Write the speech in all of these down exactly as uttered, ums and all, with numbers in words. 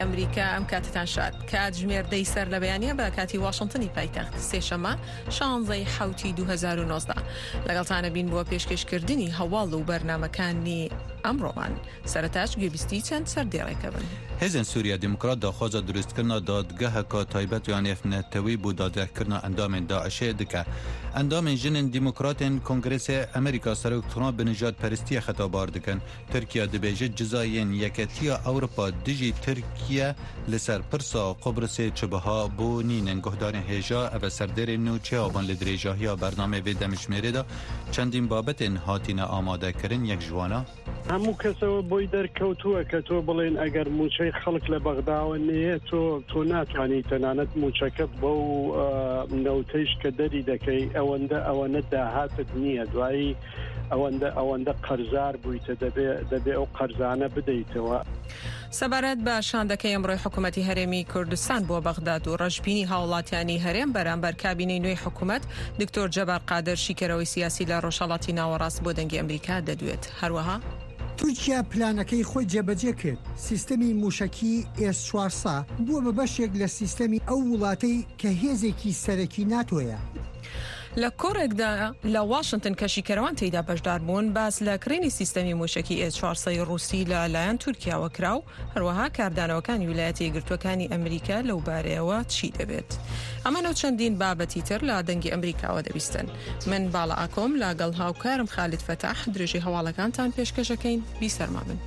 ئەمریکا ئەم کاتتان شاد کاتژمێر دەی سەر لە بەیانیە بە کاتی واشنگتنی پایتەخت سێشەمە شانزەی حوتی دو هەزار و نۆزدە لەگەڵتانە بین بۆ پێشکەشکردنی هەواڵ و بەرنامەکانی ئەمڕۆمان سەرەتاش گوێبیستی چەند سەردێڕێکە بن. هێزن سووریا دیموکرات داخوازە دروستکردنا دادگەهەکە تایبەت یان یەفنەتەوەی بۆ دادگەهکردنا ئەندامên داعشê dike. Endamên jinên demokratên Kongrêsê Amerîka Serok Trump bi nijadperstiya xetabar dikin. Tirkiye dibêje cizayên Yeketiya Ewropa dijî Tirkiye li ser pirsa Qobrısê çibiha bûnînin guhdarên hêja ev serderên nû çêavan li dirêjahiya bernamê vê demjimêrê de çendîn babetên hatîne amadekirin yek ji wana هەموو کەسەوە بۆی دەرکەوتووە کە تۆ بڵێن ئەگەر موچەی خەڵک لە بەغداوە نەیە تۆ تۆ ناتوانیت تەنانەت موچەکەت بۆ نەوتەیش کە دەری دەکەی ئەوەندە ئەوەنە داهاتت نییە دوایی ئەوەندە ئەوەندە قەرزار بوویتە دەبێ ئەو قەرزانە بدەیتەوە. سەبارەت بە شاندەکەی ئەمڕۆی حکوومەتی هەرێمی کوردستان بۆ بەغداد و ڕەشبینی هاوڵاتیانی هەرێم بەرامبەر کابینەی نوێی حکوومەت دکتۆر جەبار قادر شیکەرەوەی سیاسی لە ڕۆژهەڵاتی ناوەڕاست بۆ دەنگی ئەمریکا دەدوێت. هەروەها تورکیا پلانەکەی خۆی جێبەجێ کرد سیستەمی موشکی ئێس چوارسە بووە بە بەشێک لە سیستەمی ئەو وڵاتەی کە هێزێکی سەرەکی ناتۆیە. لە کۆڕێکدا لە واشنگتن کەشیکەرەوان تێیدا بەشدار بوون باس لە کرێنی سیستەمی موشکی ئێس چوارسەی ڕووسی لە لایەن تورکیاوە کراو هەروەها کاردانەوەکانی ویلایەتە یەکگرتووەکانی ئەمریکا لەو بارەیەوە چی دەبێت. ئەمانە چەندین بابەتی تر لە دەنگی ئەمریکاوە دەبیستن. من باڵا ئاکۆم لەگەڵ هاوکارم خالید فەتاح درێژی هەواڵەکانتان پێشکەشەکەین بیسەرما بن.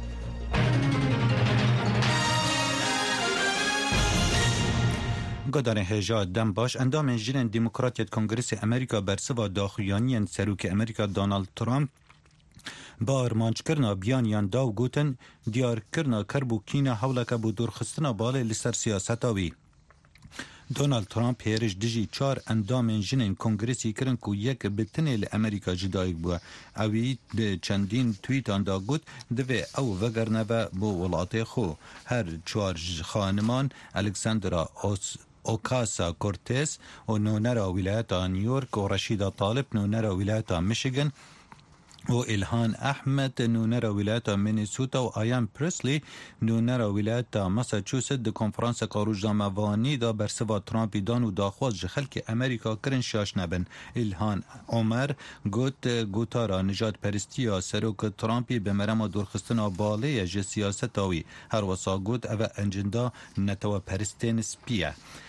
Guhdarên hêja dem baş endamên jinên Demokratiyet Kongrêsê Amerîka bersiva daxuyaniyên Serokê Amerîka Donald Trump bi armançkirina biyaniyan daw gotin diyarkirina kerbûkîna hewleke bû dûrxistina balê li ser siyaseta wî. Donald Trump hêrij dijî çar endamên jinên Kongrêsî kirin ku yek bi tinê li Amerîka jî dayîk bûye. Ewî di çendîn twîtan da got divê ew vegerneve bo welatê xwe. Her çar xaniman Alexandra Ocasio-Cortez و نونرا ولايتا نيويورك و رشيدة طالب نونرا ولايتا ميشيغان و إلهان أحمد نونرا ولايتا مينيسوتا و آيان بريسلي نونرا ولايتا ماساتشوست دي كونفرانسا كاروجداما واني دا برسوا ترامبي دان و داخواز جخلك أمريكا كرن شاش نبن. إلهان عمر قوت قوتارا نجات پرستيا سروك ترامبي بمرما دورخستنا بالي جي سياستاوي هر وصا قوت أفا انجندا نتوا پرستين سبيه.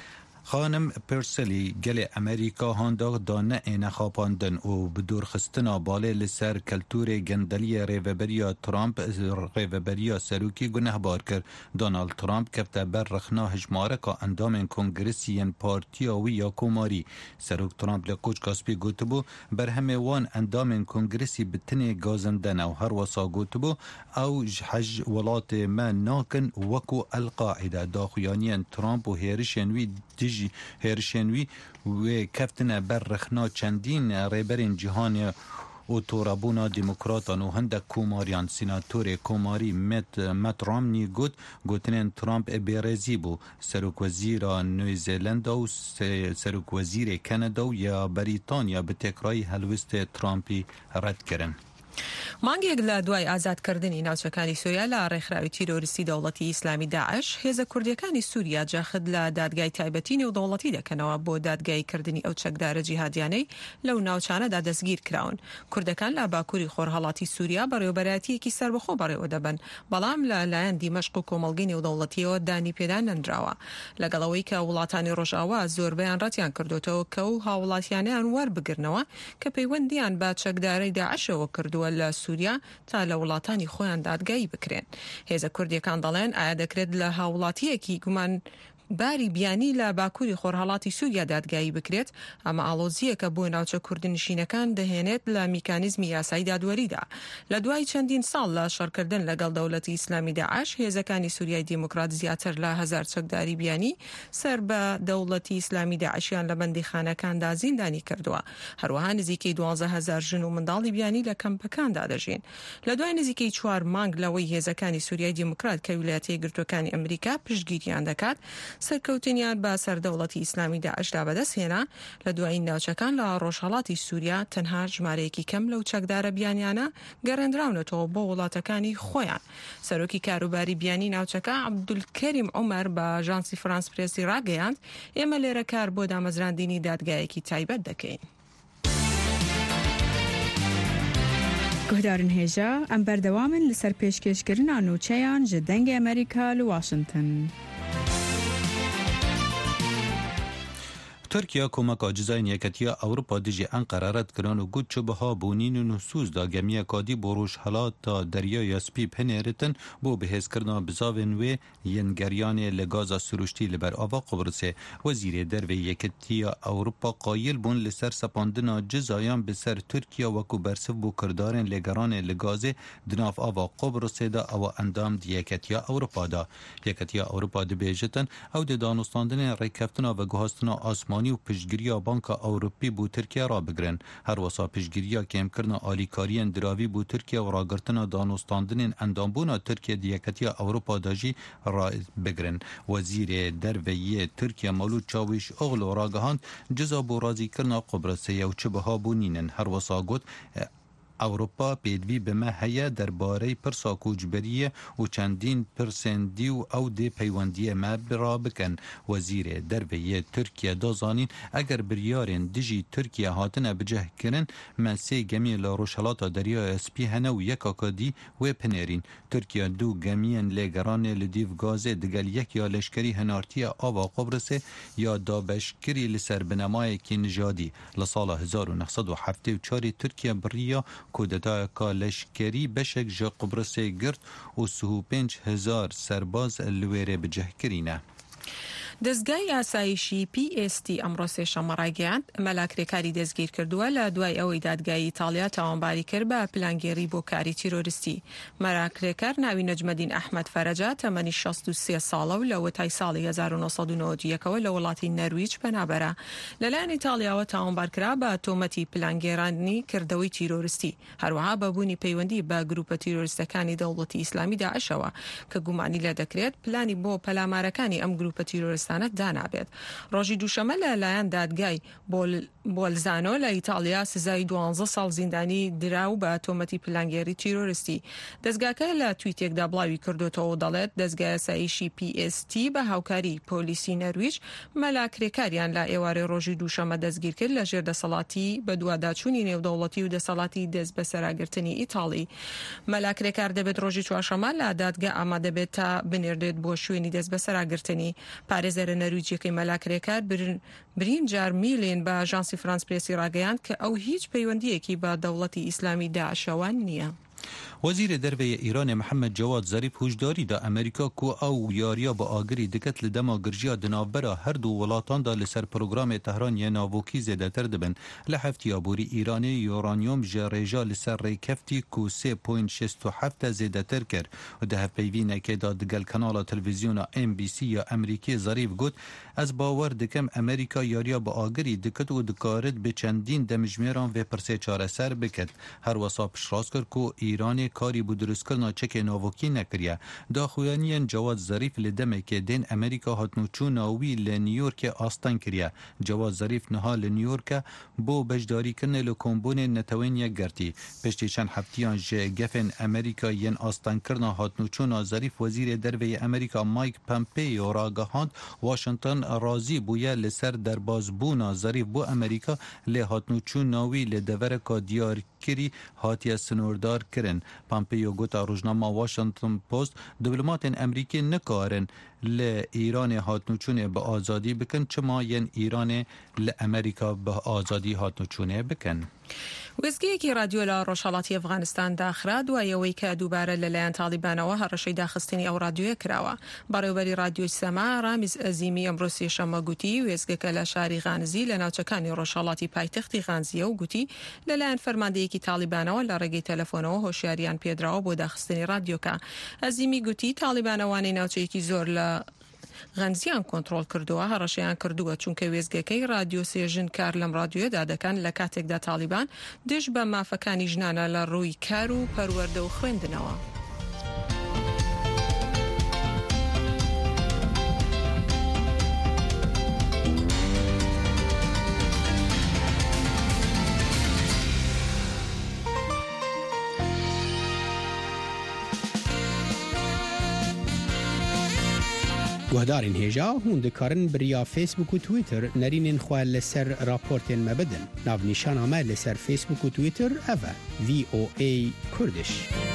خانم پرسلی گل امریکا هانداغ دانه این خاپاندن و بدور خستنا باله لسر کلتور گندلی ریوبریا ترامپ ریوبریا سروکی گنه بار کرد. دونالد ترامپ کفته بر رخنا هجماره که اندام کنگرسیین پارتیا و یا کوماری. سروک ترامپ لکوچ کاسپی گوتبو بر همه وان اندام کنگرسی بتنی گازندن او هر وصا گوتبو او حج ولات ما ناکن وکو القاعده داخویانیان ترامپ و هیرشنوی دیج هێرشێنوی وێ کەفتنە بەر رەخنا چەندین ڕێبەرین جیهانی و تۆڕەبوونا دیموکراتان و هەندێک کۆماریان سیناتۆرێ کۆماری مەت ڕامنی گوت گوتنێن ترامپ بێڕێزی بوو. سەرۆکوەزیرە نوێزیلەندا و سەرۆکوەزیرێ کەنەدا و یا بەریتانیا bi têkirayî helwestê Trumpî ردکردن. مانگێک لە دوای ئازادکردنی ناوچەکانی سووریا لە ڕێکخراوی تیرۆریستی دەوڵەتی ئیسلامی داعش هێزە کوردیەکانی سووریا جاخد لە دادگای تایبەتی نێودەوڵەتی دەکەنەوە بۆ دادگایکردنی ئەو چەکدارە جیهادیانەی لەو ناوچانەدا دەستگیر کراون. کوردەکان لە باکووری خۆرهەڵاتی سووریا بەڕێوەبەرایەتیەکی سەربەخۆ بەڕێوە دەبن بەڵام لە لایەن دیمەشق و کۆمەڵگەی نێودەوڵەتیەوە دانی پێدا نەنراوە لەگەڵەوەی کە وڵاتانی ڕۆژئاوا زۆربەیان ڕەتیان کردوتەوە کە و هاوڵاتیانیان وەربگرنەوە کە پەیوەندیان بە چەکدارەی داعشەوە کردووە لە سووریا تا لە وڵاتانی خۆیان دادگایی بکرێن. هێزە کوردیەکان دەڵێن ئایا دەکرێت لە هاوڵاتیەکی گومان باری بیانی لە باکووری خۆرهەڵاتی سووریا دادگایی بکرێت ئەمە ئاڵۆزیەکە بۆ ناوچە کوردنشینەکان دەهێنێت لە میکانیزمی یاسایی دادوەریدا. لە دوای چەندین ساڵ لە شەڕکردن لەگەڵ دەوڵەتی ئیسلامی داعش هێزەکانی سووریای دیموکرات زیاتر لە هەزار چەکداری بیانی سەر بە دەوڵەتی ئیسلامی داعشیان لە بەندیخانەکاندا زیندانی کردووە. هەروەها نزیکەی دوانزە هەزار ژن و منداڵی بیانی لە کەمپەکاندا دەژین. لە دوای نزیکەی چوار مانگ لەوەی هێزەکانی سووریای دیموکرات کە ویلایەتە یەکگرتووەکانی ئەمریکا پشتگیریان دەکات سەرکەوتنیان بە سەردەوڵەتی ئیسلامی داعشدا بەدەستهێنا لە دوای ناوچەکان لە ڕۆژهەڵاتی سووریا تەنها ژمارەیەکی کەم لەو چەکدارە بیانیانە گەڕێنراونەتەوە بۆ وڵاتەکانی خۆیان. سەرۆکی کاروباری بیانی ناوچەکە عەبدولکەریم عومەر بە ئاژانسی فرانس پرێسی ڕاگەیاند ئێمە لێرە کار بۆ دامەزراندنی دادگایەکی تایبەت دەکەین. گهدارن هێژە ئەم بەردەوامن لەسەر پێشکەشکردنا نوچەیان ji dengê ئەمریکا li Washington. ترکیا کۆمەکە جزایên Yeketiya Ewropa dijî Enqere red kirin û got çi biha bûnîn û nüsûz da gemiyekadî bo rojhelata Deryaya Spî pinêritin bo bihêzkirina bizavên wê yên geryanê li gaza siruştî li ber ava Qubrisê. Wezîrê Derve Yeketiya Ewropa qayîl bûn li ser sepandina cizayan bi ser Tirkiya wekû bersiv bû kirdarên lêgeranê li Gazê di nav ava Qubrisê de ewa endam di Yeketiya Ewropa da. Yeketiya Ewropa dibêjitin ew dê danûstandinên rêkeftina ve guhastina asmanî و پشتگیریya Banka Ewropî bû Tirkiye rabigirin. Her wisa piştgiriya kêmkirina alîkariyên diravî bû Tirkiye û ragirtina danûstandinên endambûna Tirkiye di Yeketiya Ewropa da jî rabigirin. Wezîrê Derveyê Tirkiye Mevlûd Çavuşoğlu ragihand ciza bû razîkirina Qubrisê ew çi biha bûnînin. Her wisa got Ewropa pêdivî bime heye derbareyê pirsa kûçberiyê û çendîn pirsên dî û ew dê peywendiyê me rabikin. Wezîrê Derveyê Tirkiye da zanîn eger biryarên dijî Tirkiye hatine bicihkirin me sê gemiyên li rojhelata Deryaya Spî hene û yekaka dî wê pinêrîn. Tirkiye dû gemiyên lêgeranê li dîv Gazê digel yek ya leşkerî hinartiya ava Qubrisê ya dabeşkirî li ser binemayekî nijadî. Li sala hezar û neh sed û heftê û çarê Tirkiye biriya کودتایەکە لەشکەری بەشێک ji Qubrisê girt û sih û pênc hezar serbaz li wêrê bicihkirîne. دەستگای ئاسایشی پی ئێس تی ئەمڕۆ سێشەممە ڕایگەیاند مەلاکرێکاری دەستگیر کردووە لە دوای ئەوەی دادگای ئیتالیا تاوانباری کرد بە پلانگێڕی بۆ کاری تیرۆریستی. مەلاکرێکار ناوی نەجمەدین ئەحمەد فەرەجا تەمەنی شەست و سێ ساڵە و لە وەتای ساڵی هەزار و نۆ سەد و نۆڤە و یەکەوە لە وڵاتی نەرویج پەنابەرە. لەلایەن ئیتالیاوە تاوانبارکرا بە تۆمەتی پلانگێڕانی کردەوەی تیرۆریستی، هەروەها بەبوونی پەیوەندی بە گروپە تیرۆریستەکانی دەوڵەتی ئیسلامی داعشەوە کە گومانی لێ دەکرێت پلانی بۆ پەلامارەکانی ئەم گروپە تیرۆریست دانابێت. ڕۆژی دووشەمە لەلایەن دادگای بۆلزانۆ لە ئیتالیا سزای دوانزە ساڵ زیندانی دراو بە تۆمەتی پلانگێری تیرۆریستی. دەستگاکە لە تویتێکدا بڵاوی کردوتەوە دەڵێت دەستگای ئاسایشی پی ئێس تی بە هاوکاری پۆلیسی نەرویج مەلاکرێکاریان لە ئێوارەی ڕۆژی دووشەمە دەستگیر کرد لە ژێر دەسەڵاتی بە دوواداچوونی نێودەوڵەتی و دەسەڵاتی دەست بە سەراگرتنی ئیتاڵی. مەلاکرێکار دەبێت ڕۆژی چوارشەمە لە دادگا ئامادەبێت تا بنێردێت بۆ شوێنی دەست بە سەراگرتنی. پارێزەرە نەرویجەکەی مەلاکرێکار برینجار میلێن بە ئاژانسی فرانس پرێسی ڕاگەیاند کە ئەو هیچ پەیوەندیەکی بە دەوڵەتی ئیسلامی داعشەوان نییە. وزیر دەرەوەی ئیران محەممەد جەواد زەریف هۆشداری دا ئەمریکا کو ئەو یاریە بە ئاگری دکت لە دەما گرژیا دناوبەرە هەردوو وڵاتاندا لەسەر پرۆگرامێ تەهرانیە ناوۆکی زێدەتر دەبن. لە هەفتیابووری ئیرانی یۆرانیۆم ژە ڕێژا لەسەر ڕێکەفتی کو سێ پۆینت شەست و هەفت زێدەتر کرد و دە هەفپەیڤینەکێدا دگەل کەناڵە تەلڤیزیۆنە ئێم بی سی یا ئەمریکی زەریف گوت ئەس باوەڕ دکەم ئەمریکا یاریە بە ئاگری دکت و دکارت بە چەندین دەمژمێران vê pirsê çareser bikit. Her wesa piştrast kir ku Îranê karî bû durustkirina çekê navokî nekiriye. Daxuyaniyên Cewad Zarîf li demekê dên Amerîka hatnûçûna wî li New Yorkê astan kiriye. Cewad Zarîf niha li New Yorkê bo beşdarîkirinê li kombûnên netewên yek girtî. Piştî çend heftiyan ji gefên Amerîka yên astankirina hatnûçûna Zarîf Wezîrê Derveyê Amerîka Mike Pompeo ragihand Washington razî bûye li ser derbasbûna Zarîf bo Amerîka lê hatnûçûna wî li devereka diyarkirî hatiye sinordar kirin. Pompeo gota rojnama Washington Post diplomatên Amerîkî nikarin li Îranê hatnûçûnê bi azadî bikin çima yên Îranê li Amerîka bi azadî hatnûçûnê bikin. وێستگەیەکی رادیۆ لە ڕۆژهەڵاتی ئەفغانستان داخرا دوایەوەی کە دووبارە لەلایەن تاڵیبانەوە هەڕەشەی داخستنی ئەو رادیۆیە کراوە. بەڕێوەبەری رادیۆی سەما ڕامیز ئەزیمی ئەمڕۆ سێشەممە گوتی وێستگەکە لە شاری غانزی لە ناوچەکانی ڕۆژهەڵاتی پایتەختی غانزیە و گوتی لەلایەن فەرماندەیەکی تاڵیبانەوە لە ڕێگەی تەلەفۆنەوە هۆشیاریان پێدراوە بۆ داخستنی رادیۆکە. ئەزیمی گوتی تاڵیبانەوانی ناوچەیەکی زۆر لە غەنزیان کۆنتڕۆڵ کردووە هەڕەشەیان کردووە چونکە وێزگەکەی رادیۆ سێژن کار لەم رادیۆدا دەکەن لە کاتێکدا تاڵیبان دژ بە مافەکانی ژنانە لە ڕووی کار و پەروەردە و خوێندنەوە. گهدارین هێژا هون دikarin biriya Facebook و Twitter nerînên xwe li ser raportên me bidin. Navnîşana me li ser Facebook û Twitter ev e V O A Kurdiş.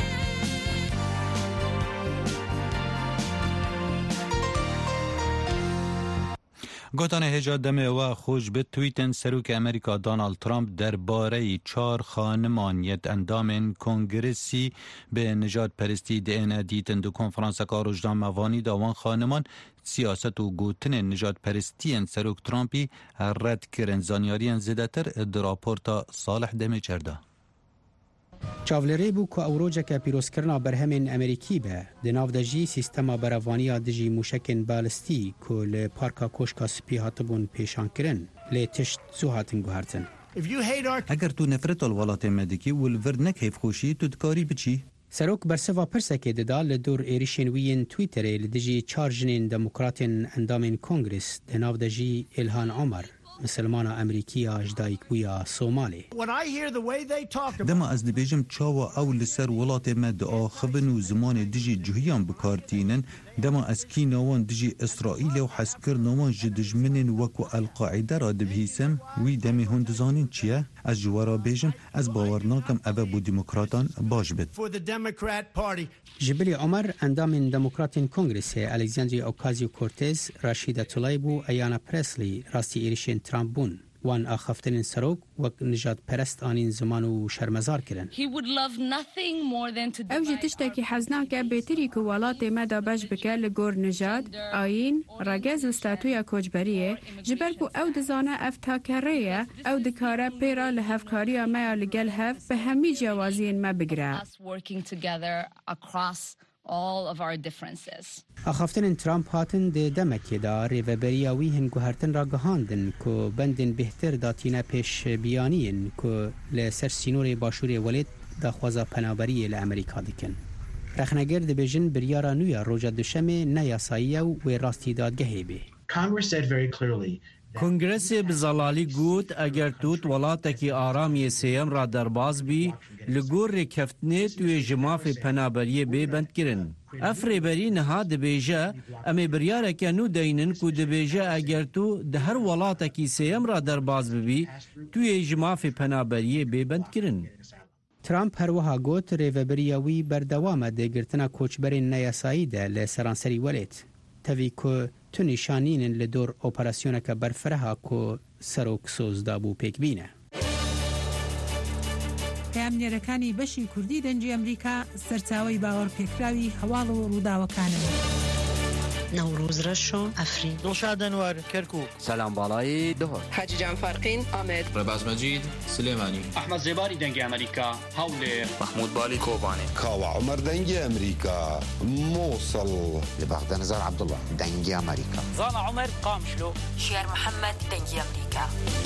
گوتان هجا دمه و خوش به تویتن سروک امریکا دانالد ترامپ درباره چهار خانمانیت اندام کنگرسی به نجات پرستی دین دیتن دو کنفرانس کاروجدان موانی داوان خانمان سیاست و گوتن نجات پرستی سروک ترامپی رد کرن زانیارین زیدتر در راپورتا صالح دمه چرده. چاولری بو که اوروجه که پیروزکرنا برهمین امریکی به دناو دجی سیستما بروانیا دجی موشکن بالستی که لپارکا کوشکا سپی هاتبون پیشان کرن لی تشت زو هاتن گوهرتن. اگر تو نفرت الولات مدکی والورد نکیف خوشی تو دکاری بچی؟ سروک برسوا پرسکه ددا لدور ایریشن وین تویتره لدجی چارجنین دموکراتین اندامین کنگرس دناو دجی الهان عمر مسلمان امریکی اجدایک بویا سومالی. دما از دبیجم چاوا او لسر ولات مد آخبن و زمان دجی جهیان بکارتینن دما از کی نوان دجی اسرائیل و حسکر نوان جدجمنن وکو القاعده را دبهیسم وی دمی هندزانین چیه؟ از جوارا بیجم از باورناکم اوه بو دموکراتان باش بد. جبلی عمر اندام دموکراتین کنگرس الکساندری اوکازیو کورتز راشیدا طلایبو ایانا پرسلی راستی ایریشن ترامپ بون وان آخفتن سروک و نجات پرست آنین زمان و شرمزار کرن. او جی تشتاکی حزناکه بهتری که ولات مدا باش بکه لگور نجات آین راگز و ستاتویا کوچبریه جبر بو او دزانه افتاکریه او دکاره پیرا لحفکاری میا لگل هف به همی جوازین ما بگره. all of our differences. آخفتن ترامپ هاتن ده دمکی دا ریوبریاوی هن گوهرتن را گهاندن که بندن بهتر داتینا پیش بیانین که لسر سینور باشور ولید دا خوازا پنابری لامریکا دکن. رخنگرد بیجن بریارا نویا روژا دوشمه نیاساییه و راستی دادگهی بی. Congress said very clearly کنگرس بزلالی گوت اگر توت ولاتکی آرامی سیم را درباز بی لگور رکفتنه توی جماف پنابریه بی بند کرن. افری بری نها دبیجه امی بریارکه نو دینن که دبیجه اگر تو ده هر ولاتکی سیم را درباز بی توی جماف پنابریه بی بند کرن. ترامپ هر وها گوت ریوبریاوی بردوامه ده گرتنا کوچبرین نیاسایی ده لسرانسری ولید. تاوی که تو نشانین لدور اپراسیونه که برفرها که سروک سوز دابو پیک بینه. کامنیرەکانی بەشی کوردی دەنجی ئەمریکا سەرچاوەی باوەڕ پێکراوی هەواڵ و ڕووداوەکانن. نوروز رشو افرین دڵشاد ئەنوار کەرکووک سەلام باڵایی دهۆر حاجی جان فارقین ئامێد ڕێباز مەجید سلێمانی ئەحمەد زێباری دەنگی ئەمریکا هەولێر محمود بالی کۆبانێ کاوە عومەر دەنگی ئەمریکا مووسڵ لبەغدە نزار عەبدوڵڵا دەنگی ئەمریکا زانا عومەر قامشلۆ شێر محەممەد دەنگی ئەمریکا.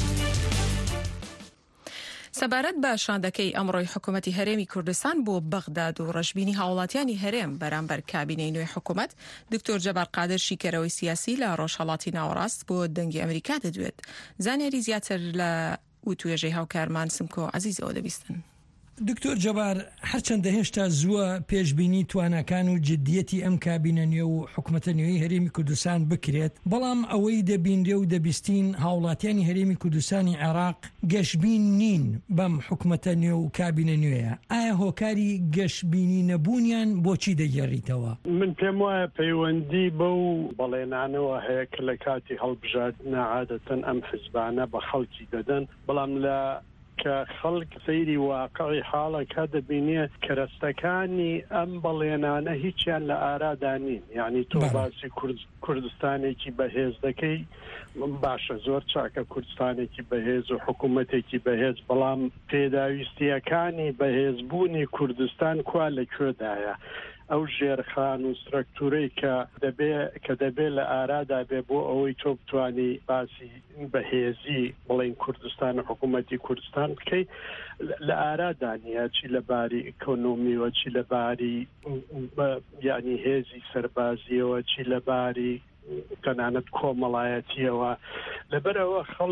سەبارەت بە شاندەکەی ئەمڕۆی حکوومەتی هەرێمی کوردستان بۆ بەغداد و ڕەشبینی هاوڵاتیانی هەرێم بەرامبەر کابینەی نوێی حکوومەت دکتۆر جەبار قادر شیکەرەوەی سیاسی لە ڕۆژهەڵاتی ناوەڕاست بۆ دەنگی ئەمریکا دەدوێت. زانیاری زیاتر لە وتوێژەی هاوکارمان سمکۆ عەزیزەوە دەبیستن. دکتۆر جەبار هەرچەندە هێشتا زووە پێشبینی توانەکان و جدیەتی ئەم کابینە نوێ و حکوومەتە نوێی هەرێمی کوردستان بکرێت، بەڵام ئەوەی دەبینرێ و دەبیستین هاوڵاتیانی هەرێمی کوردستانی عێراق گەشبین نین بەم حکوومەتە نوێ و کابینە نوێیە. ئایا هۆکاری گەشبینی نەبوونیان بۆچی دەگەڕیتەوە؟ من پێم وایە پەیوەندی بەو بەڵێنانەوە هەیە کە لە کاتی هەڵبژاردنە عادەتەن ئەم حیزبانە بە خەڵکی دەدەن، بەڵام لە کە خەڵک سەیری واقعی حاڵەکە دەبینێت کەرەستەکانی ئەم بەڵێنانە هیچیان لە ئارادا نین. یعنی تۆ باسی کوردستانێکی بەهێز دەکەی، باشە زۆر چاکە کوردستانێکی بەهێز و حکوومەتێکی بەهێز، بەڵام پێداویستیەکانی بەهێزبوونی کوردستان کوا لەکوێدایە؟ ئەو ژێرخان و سترەکتورەی کە دەبێ کە دەبێت لە ئارادا بێ بۆ ئەوەی تۆ بتوانی باسی بەهێزی بڵێن کوردستان و حکوومەتی کوردستان بکەیت لە ئارادا نیە، چی لەباری ئیکۆنۆمیەوە، چی لەباری یعنی هێزی سەربازیەوە، چی لەباری تەنانەت کۆمەڵایەتیەوە. لەبەرەوە خەڵک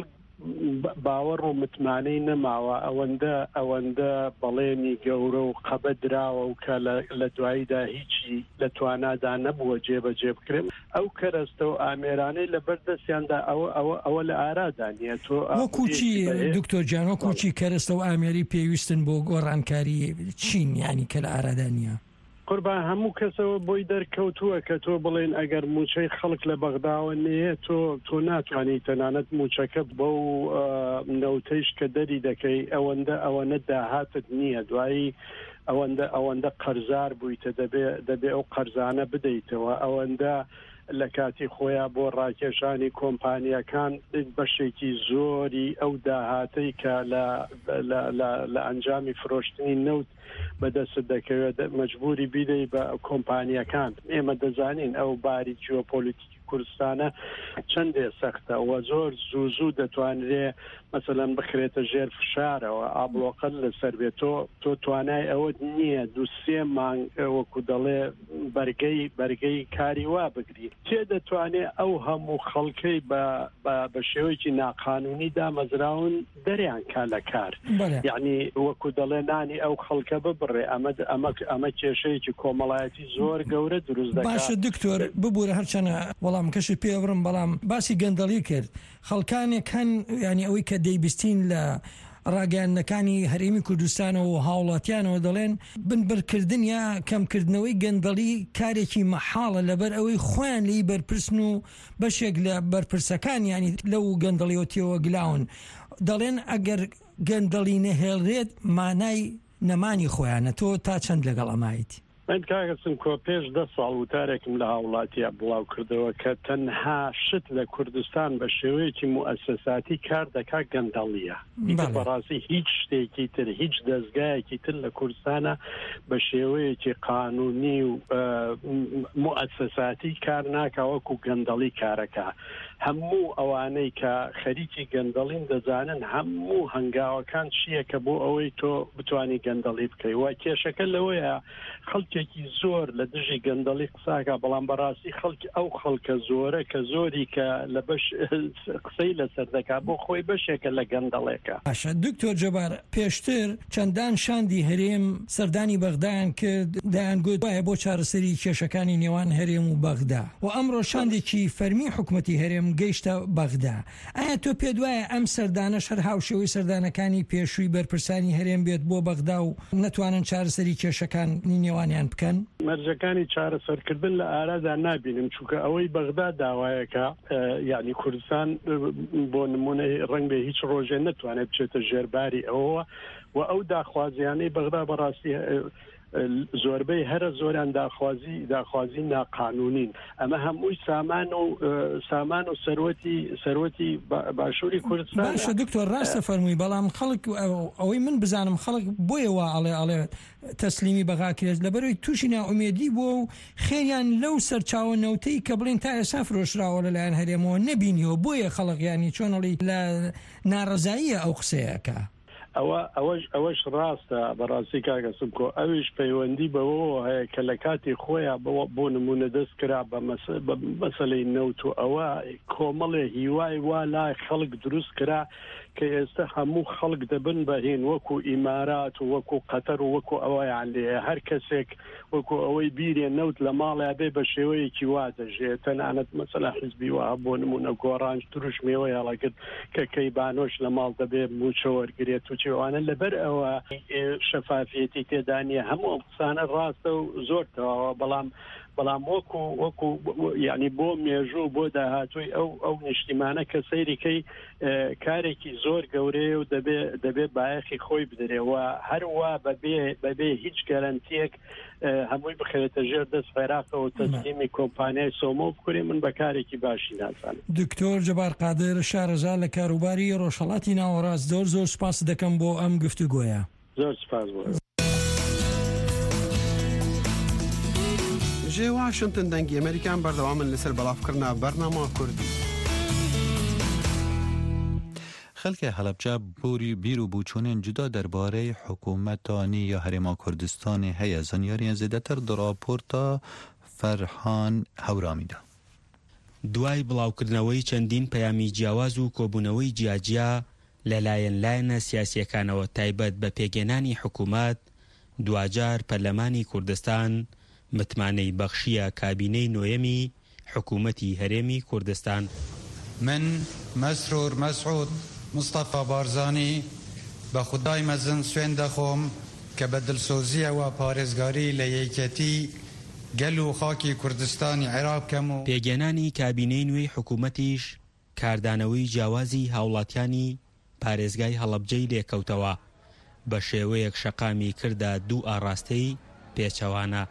باوەڕ و متمانەی نەماوە ئەوەندە ئەوەندە بەڵێنی گەورە و قەبەدراوە و کە لە دواییدا هیچی لە توانادا نەبووە جێبەجێ بکرێن ئەو کەرەستە و ئامێرانەی لە بەردەستیاندا ئەوە ئەوە ئەوە لە ئارادانیە تۆ وەکوچی دکتۆر جان وەکوچی کەرەستە و ئامێری پێویستن بۆ گۆڕانکاری چین یعنی کە لە ئارادانیە قوربان هەموو کەسەوە بۆی دەرکەوتووە کە تۆ بڵێن ئەگەر موچەی خەڵک لە بەغداوە نەیە تۆ تۆ ناتوانیت تەنانەت موچەکەت بۆ نەوتەیش کە دەری دەکەی ئەوەندە ئەوەنە داهاتت نییە دوایی ئەوەندە ئەوەندە قەرزار بوویتە دەبێ دەبێ ئەو قەرزانە بدەیتەوە ئەوەندە لە کاتی خۆیان بۆ ڕاکێشانی کۆمپانیەکان بەشێکی زۆری ئەو داهاتەی کە لە ئەنجامی فرۆشتنی نەوت بەدەست دەکەوێت مەجبوری بیدەی بە کۆمپانیەکان ئێمە دەزانین ئەو باری جیۆپۆلیتیکی کوردستانە چەندێ سەختە و زۆر زوو زوو دەتوانرێ مثلەن بخرێتە ژێر فشارەوە ئابلۆقەت لەسەر بێت تۆ تۆ توانای ئەوەت نییە دوو سێ مانگ وەکو دەڵێ بەرگەی بەرگەی کاری وا بگری تێ دەتوانێت ئەو هەموو خەڵکەی بە شێوەیەکی ناقانونی دامەزراون دەریان کا لە کار یعنی وەکو دەڵێ نانی ئەو خەڵکە ببڕێ ئەمە ئەمە کێشەیەکی کۆمەڵایەتی زۆر گەورە دروست دەکات. باشە دکتۆر ببوورە هەرچەنە وەڵام کەشی پێبڕم بەڵام باسی گەندەڵی کرد خەڵکانێک هەن ینی ئەوەی کە دەیبستین لە ڕاگەیاندنەکانی هەرێمی کوردستانەوە و هاوڵاتیانەوە دەڵێن بنبرکردن یا کەمکردنەوەی گەندەڵی کارێکی مەحاڵە لەبەر ئەوەی خۆیان لی بەرپرسن و بەشێک لە بەرپرسەکان ینی لەو گەندەڵیەوەتیەوە گلاون دەڵێن ئەگەر گەندەڵی نەهێڵرێت مانای نەمانی خۆیانە تۆ تا چەند لەگەڵ ئەمایت من کاگەسم کۆ پێش دە ساڵ وتارێکم لە هاوڵاتیە بڵاو کردەوە کە تەنها شت لە کوردستان بە شێوەیەکی موئەسساتی کار دەکات گەندەڵیە بەڕاستی هیچ شتێکی تر هیچ دەستگایەکی تر لە کوردستانە بە شێوەیەکی قانونی و موئەسساتی کار ناکە وەکو گەندەڵی کارەکە هەموو ئەوانەی کە خەریکی گەندەڵین دەزانن هەموو هەنگاوەکان چییە کە بۆ ئەوەی تۆ بتوانی گەندەڵی بکەی و کێشەکە لەوەیە خەڵکێکی زۆر لە دژی گەندەڵی قساکە بەڵام بەڕاستی خەڵکی ئەو خەڵکە زۆرە کە زۆری کە لە بەش قسەی لەسەر دەکا بۆ خۆی بەشێکە لە گەندەڵێکە. باشە دکتۆر جەبار پێشتر چەندان شاندی هەرێم سەردانی بەغدایان کرد دایانگوت وایە بۆ چارەسەری کێشەکانی نێوان هەرێم و بەغدا و ئەمڕۆ شاندێکی فەرمی حکومەتی هەرێم گەیشتە بەغدا. ئایا تۆ پێ دوایە ئەم سەردانە شەر هاوشێوەی سەردانەکانی پێشووی بەرپرسانی هەرێم بێت بۆ بەغدا و نەتوانن چارەسەری کێشەکانی نێوانیان بکەن؟ مەرجەکانی چارەسەرکردن لە ئارادا نابینم چونکە ئەوەی بەغدا داوایەکە یعنی کوردستان بۆ نمونەی ڕەنگ بێ هیچ ڕۆژێ نتوانێت بچێتە ژێرباری ئەوەوە و ئەو داخوازیانەی بەغدا بەڕاستی زۆربەی هەرە زۆریان داخوازی داخوازی ناقانونین ئەمە هەمووی سامان و سامان و سەرۆتی سەرۆتی باشووری کوردستان. باشە دکتۆر ڕاستە فەرمووی بەڵام خەڵک ئەوەی من بزانم خەڵک بۆیە وا ئەڵێ ئەڵێ تەسلیمی بەغاکرێت لەبەرەوەی تووشی ناومێدی بووە و خێریان لەو سەرچاوە نەوتەی کە بڵێن تا ئێستا فرۆشراوە لەلایەن هەرێمەوە نەبینیەوە بۆیە خەڵک ینی چۆنەڵی لە ناڕەزاییە ئەو قسەیەکە. ئەوە ئەوەش ئەوەش ڕاستە بەڕاستی کاگەسم کۆ ئەویش پەیوەندی بەوە هەیە کە لە کاتی خۆیان بۆ نمونە دەست کرا بە مەسەلەی نەوت و ئەوە کۆمەڵێ هیوای وا لای خەڵک دروست کرا کە ئێستا هەموو خەڵک دەبن بەهێن وەکو ئیمارات و وەکو قەتەر و وەکو ئەوەیان لێ هەر کەسێک وەکو ئەوەی بیرێ نەوت لە ماڵیا بێ بە شێوەیەکی وا دەژێت تەنانەت مەسەلا حیزبی وە بۆ نمونە گۆڕانج دروشمێوە هەڵەگرت کە کەیبانۆش لە ماڵ دەبێ موچە وەرگێت و چێوانە لەبەر ئەوە شەفافیەتی تێدانیە هەموو قسانە ڕاستە و زۆر تەواوە بەڵام بەڵام وەکو وەکو یعنی بۆ مێژوو بۆ داهاتووی ئەو ئەو نیشتیمانە کە سەیریکەی کارێکی زۆر گەورەیە و دەبێ دەبێت بایەخی خۆی بدرێەوە هەروە بەبێ بەبێ هیچ گەرانتیەک هەمووی بخێتە ژێر دەست خێراقەوە تەسلیمی کۆمپانیای سۆمۆ بکورێ من بەکارێکی باشی نازانم. دکتۆر جەبار قادر شارەزا لە کاروباری ڕۆژهەڵاتی ناوەڕاست زۆر زۆر سپاس دەکەم بۆ ئەم گفتوگۆیە. زۆر سپاس بۆ. جێ واشنتن دەنگی ئەمریکان بەردەوامن لەسەر بەڵافکردنا بەرنامە کوردی. خەڵکی هەڵەبجە بوری بیر و بوچونên جدا دەربارەی حکوومەتانی یا هەرێما کوردستانی هەیە زانیاریان زێدەتر دە راپۆرتا فەرهان هەورامیدا. دوای بڵاوکردنەوەی چەندین پەیامی جیاواز و کۆبوونەوەی جیاجیا لەلایەن لایەنە سیاسیەکانەوە تایبەت بە پێگەێنانی حکوومەت، دوجار پەرلەمانی کوردستان متمانەی بەخشیە کابینەی نۆیەمی حکوومەتی هەرێمی کوردستان. من مەسرور مەسعود مستەفا بارزانی بە خودای مەزن سوێن دەخۆم کە بە دڵسۆزیەوە پارێزگاری لە یەکەتی گەل و خاکی کوردستانی عێراق کەم و پێگەێنانی کابینەی نوێی حکوومەتیش کاردانەوەی جیاوازی هاوڵاتیانی پارێزگای هەڵەبجەی لێکەوتەوە بە شێوەیەک شەقامی کردە دوو ئاڕاستەی پێچەوانە.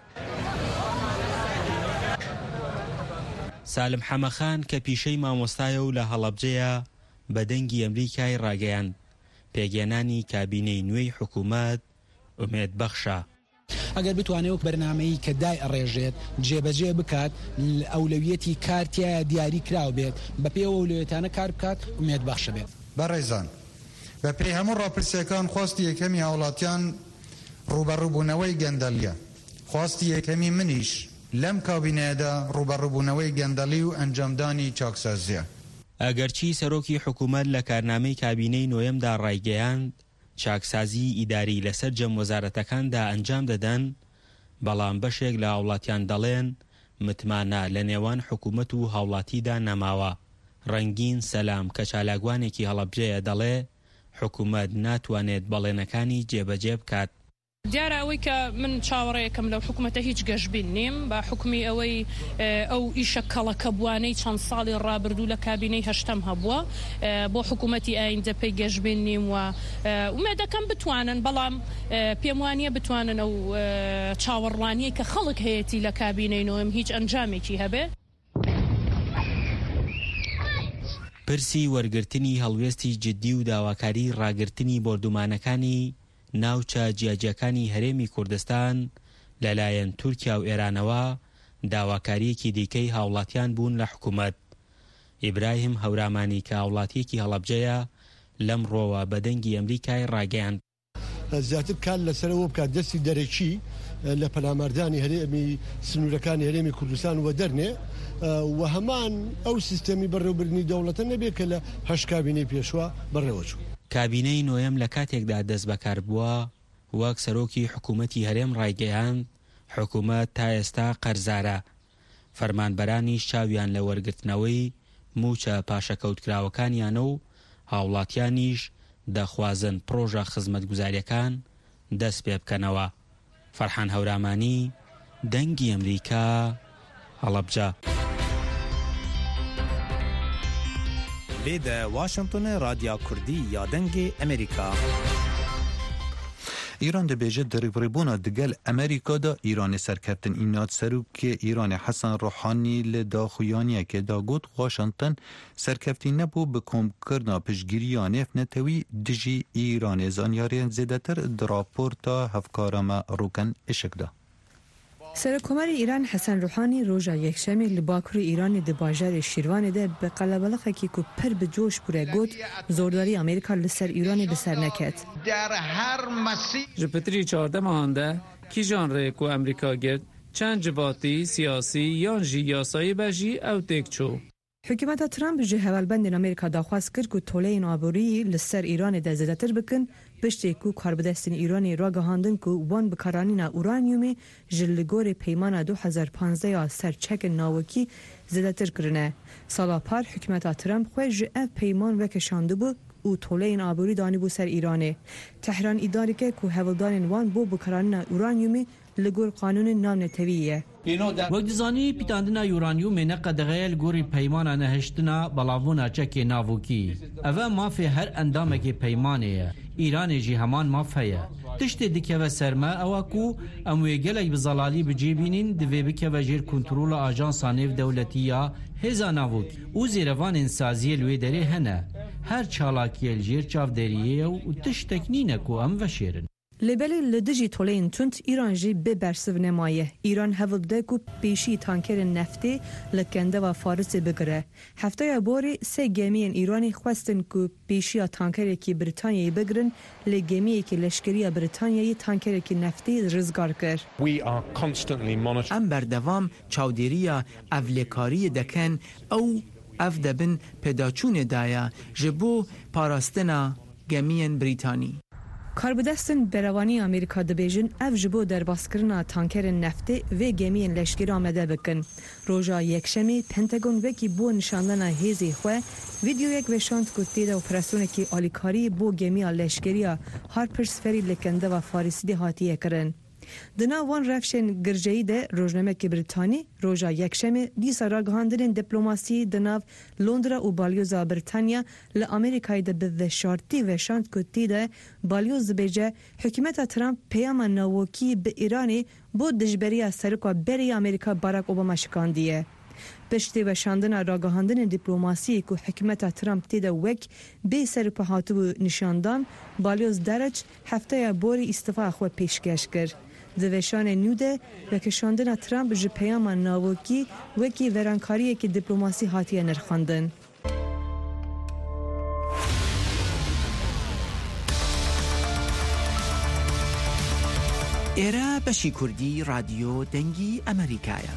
سالم حەمەخان کە پیشەی مامۆستایە و لە هەڵەبجەیە بە دەنگی ئەمریکای ڕاگەیاند پێگەێنانی کابینەی نوێی حکوومەت ئومێد بەخشە. ئەگەر بتوانێت بەرنامەیە کە دای ئەڕێژێت جێبەجێ بکات ئەولەویەتی کارتیایە دیاری کراو بێت بە پێوە ئەولەویەتانە کار بکات ئومێد بەخشە بێت. بەڕێزان بە پێی هەموو ڕاپرسیەکان خواستی یەکەمی هاوڵاتیان ڕوبەڕووبوونەوەی گەندەلیە. خواستی یەکەمی منیش لەم کابینەیەدا ڕوبەڕووبوونەوەی گەندەلی و ئەنجامدانی چاکسازیە. ئەگەرچی سەرۆکی حکوومەت لە کارنامەی کابینەی نۆیەمدا ڕایگەیاند چاکسازی ئیداری لەسەر جەم وەزارەتەکاندا ئەنجام دەدەن، بەڵام بەشێک لە هاوڵاتیان دەڵێن متمانە لە نێوان حکوومەت و هاوڵاتیدا نەماوە. ڕەنگین سەلام کە چالاکوانێکی هەڵەبجەیە دەڵێ حکوومەت ناتوانێت بەڵێنەکانی جێبەجێ بکات. دیارە ئەوەی کە من چاوەڕێیەکەم لەو حکوومەتە هیچ گەشتبین نیم بە حکومی ئەوەی ئەو ئیشە کەڵەکە بوانەی چەند ساڵی ڕابردوو لە کابینەی هەشتەم هەبووە بۆ حکوومەتی ئایندە پێی گەشتبین نیم و ومێدەکەم بتوانن، بەڵام پێم وانییە بتوانن ئەو چاوەڕوانیە کە خەڵک هەیەی لە کابینەی نۆیم هیچ ئەنجامێکی هەبێ. پرسی وەرگرتنی هەڵوێستی جددی و داواکاری ڕاگررتنی بۆردومانەکانی ناوچە جیاجیەکانی هەرێمی کوردستان لەلایەن تورکیا و ئێرانەوە داواکاریەکی دیکەی هاوڵاتیان بوون لە حکوومەت. ئیبراهیم هەورامانی کە هاوڵاتیەکی هەڵەبجەیە لەم ڕۆوە بە دەنگی ئەمریکای ڕاگەیاند. زیاتر کار لەسەرەوە بکات دەستی دەرەکی لە پەلاماردانی هەرێمی سنوورەکانی هەرێمی کوردستان وە دەرنێ و هەمان ئەو سیستەمی بەڕێوەبردننی دەوڵەتە نەبێت کە لە هەشت کابینەی پێشوە بەڕێوەچوو. کابینەی نۆیەم لە کاتێکدا دەست بەکار بووە وەک سەرۆکی حکوومەتی هەرێم ڕایگەیاند حکوومەت تا ئێستا قەرزارە. فەرمانبەرانیش چاویان لە وەرگرتنەوەی موچە پاشەکەوتکراوەکانیانە و هاوڵاتیانیش دەخوازن پرۆژە خزمەتگوزاریەکان دەست پێ بکەنەوە. فەرحان هەورامانی، دەنگی ئەمریکا، هەڵەبجە. لێدە واشنگتن رادیا کوردی یا دەنگی ئەمریکا. ایران دەبێژێت دەریبڕێبوونا دەگەل ئەمریکادا ئیرانی سەرکەوتن ئینات سەرۆکی ئیرانی حەسەن ڕۆحانی لە داخوایانیەکێدا گوت واشنگتن سەرکەوتی نەبوو بە کۆمکردنا پشتگیریە نێفنەتەوی دژی ئیرانی زانیاریان زێدەتر دراپۆرتا هەفکارەمە ڕووکەن ئشکدا. سەرۆکۆمەری ئیران حەسەن ڕۆحانی ڕۆژە یەکشەمێک لە باکووری ئیرانی دە باژارێ شیروانێدا بە قەلەبەڵەخێکی کو پەر بە جۆش بوورە گوت زۆرداری ئەمریکا لەسەر ئیرانی بەسەر نەکەت. ji pitirî çardeh mehan de kîjan rê ku Emerîka girt çend civatî siyasî yan jî yasayî be jî ew têk çû. حکومەتە ترامپ ji hevalbendên Amerîka daxwaz kir ku toleyên aborî li ser Îranê de zêdetir bikin piştê ku karbidestên Îranê ragihandin ku wan bi karanîna uranyumê ji li gorê peymana du hezar panzdeh serçekên nawekî zêdetir kirine. Sala par hikûmeta Trump xwe ji ev peyman vekeşandibû û toleyên aborî danîbû ser Îranê. Tehran îddia dike ku hevildanên wan bo bikaranîna uranyumê li gor qanûnên navnetewî ye. وەک دەزانی پیتاندنا یورانیومê neqedixeye li gorî peymana nehiştina belavbûna çekê navokî. Ev e mafê her endamekê peymanê ye. Îranê jî heman maf heye. Tiştê dikeve ser me ew ku em wê gelek bi zelalî bicêbînin divê bikeve jêr kontrola ajansa nêvdewletî ya hêza navokî û zêrevanên saziyê li wê derê hene. Her çalakiyê li jêr çavderiyê û tiştek nîne ku em veşêrin. لبلی لدجی تولین تونت ایران جی به برسو نمایه. ایران هفت ده کو پیشی تانکر نفتی لکنده و فارس بگره. هفته باری سه گمی ایرانی خواستن کو پیشی تانکر کی بریتانیایی بگرن لگمی کی لشکری بریتانیایی تانکر کی نفتی رزگار کرد. ام بردوام چاودیریا اولکاری دکن او اف دبن پداچون دایا جبو پاراستنا گمین بریتانی. کاربدستن بروانی آمریکا دبیجن اف جبو در باسکرنا تانکر نفتی و گمین لشکری آمده بکن. روژا یکشمی پنتاگون وکی بو نشاندن هیزی خواه ویدیو یک وشاند کتی دا اپراسیون کی آلیکاری بو گمی لشکری هارپرز فری لکنده و فارسی دی هاتیه کرن. دنا وان رفشن گرجهی ده روزنامه کی بریتانی روژا یکشم دیسا را گهاندن دیپلماسی دناو لندرا و بالیوزا بریتانیا لامریکای ده به شرطی و شانت کتی ده بالیوز بیجه حکومت ترامپ پیام نووکی به ایرانی بود دجبری سرکا بری امریکا باراک اوباما شکاندیه. پشتی و شاندن را گهاندن دیپلماسی که حکومت ترامپ تیده وک به سر پهاتو نشاندان بالیوز درج هفته بوری استفاده خود پیشکش کرد. دوشان نیوده و کشاندن ترامپ جه پیام ناوکی وکی ورانکاری که دیپلماسی هاتیه نرخاندن. ایرا بشی کردی رادیو دنگی امریکایه.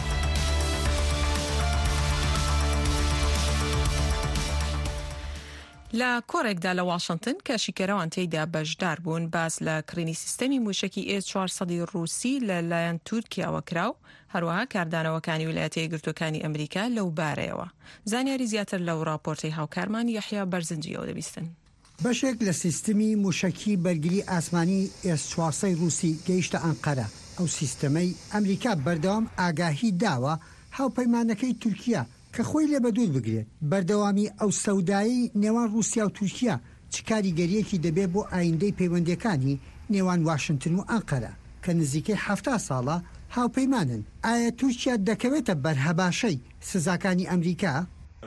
لا کۆڕێکدا لە واشنگتن کە شیکەرەوان تێیدا بەشدار بوون باز لە کڕینی سیستەمی موشکی ئێس چوارسەد رووسی لەلایەن تورکیاوە کراو هەروەها کاردانەوەکانی ویلایەتە یەکگرتووەکانی ئەمریکا لەو بارەیەوە. زانیاری زیاتر لەو راپۆرتەی هاوکارمان یەحیا بەرزنجیەوە دەبیستن. بەشێک لە سیستمی موشکی بەرگری ئاسمانی ئێس چوارسەد رووسی گەیشتە ئەنقەرە. ئەو سیستەمەی ئەمریکا بەردەوام ئاگاهی داوە هاوپەیمانەکەی تورکیا کە خۆی لێ بەدوور بگرێت. بەردەوامی ئەو سەودایی نێوان رووسیا و تورکیا چ کاریگەریەکی دەبێت بۆ ئایندەی پەیوەندیەکانی نێوان واشنگتن و ئەنقەرە کە نزیکەی هەفتە ساڵە هاوپەیمانن. ئایا تورکیا دەکەوێتە بەرهەباشەی سزاکانی ئەمریکا؟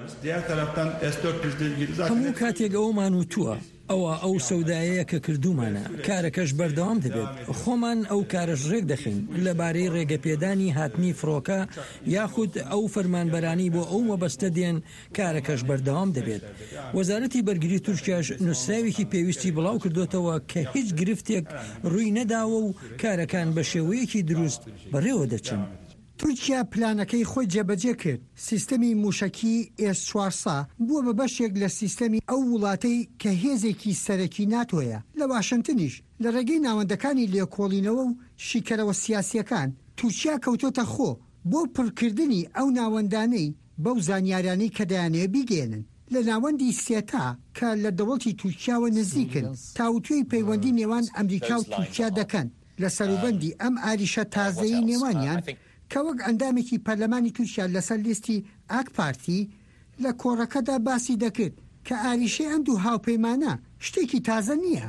هەموو کاتێک ئەومان وتووە ئەوە ئەو سەودایەیە کە کردومانە کارەکەش بەردەوام دەبێت. خۆمان ئەو کارش ڕێک دەخین لەبارەی ڕێگەپێدانی هاتنی فڕۆکە یاخود ئەو فەرمانبەرانی بۆ ئەو مەبەستە دێن کارەکەش بەردەوام دەبێت. وەزارەتی بەرگری تورکیاش نووسراوێکی پێویستی بڵاو کردوتەوە کە هیچ گرفتێک ڕووی نەداوە و کارەکان بە شێوەیەکی دروست بەڕێوە دەچن. تورکیا پلانەکەی خۆی جێبەجێ کرد. سیستەمی موشکی ئێس چوارسەد بووە بە بەشێک لە سیستەمی ئەو وڵاتەی کە هێزێکی سەرەکی ناتۆیە. لە واشنگتنیش لە ڕێگەی ناوەندەکانی لێکۆڵینەوە و شیکەرەوە سیاسیەکان تورکیا کەوتۆتە خۆ بۆ پڕکردنی ئەو ناوەندانەی بەو زانیارانەی کە دەیانەوە بیگەێنن لە ناوەندی سێتا کە لە دەوڵەتی تورکیاوە نزیکن تاوتوێی پەیوەندی نێوان ئەمریکا و تورکیا دەکەن لە سەروبەندی ئەم ئاریشە تازەیی نێوانیان کە وەک ئەندامێکی پەرلەمانی تورکیا لەسەر لیستی ئاک پارتی لە کۆڕەکەدا باسی دەکرد کە ئاریشەی ئەم دوو هاوپەیمانە شتێکی تازە نییە.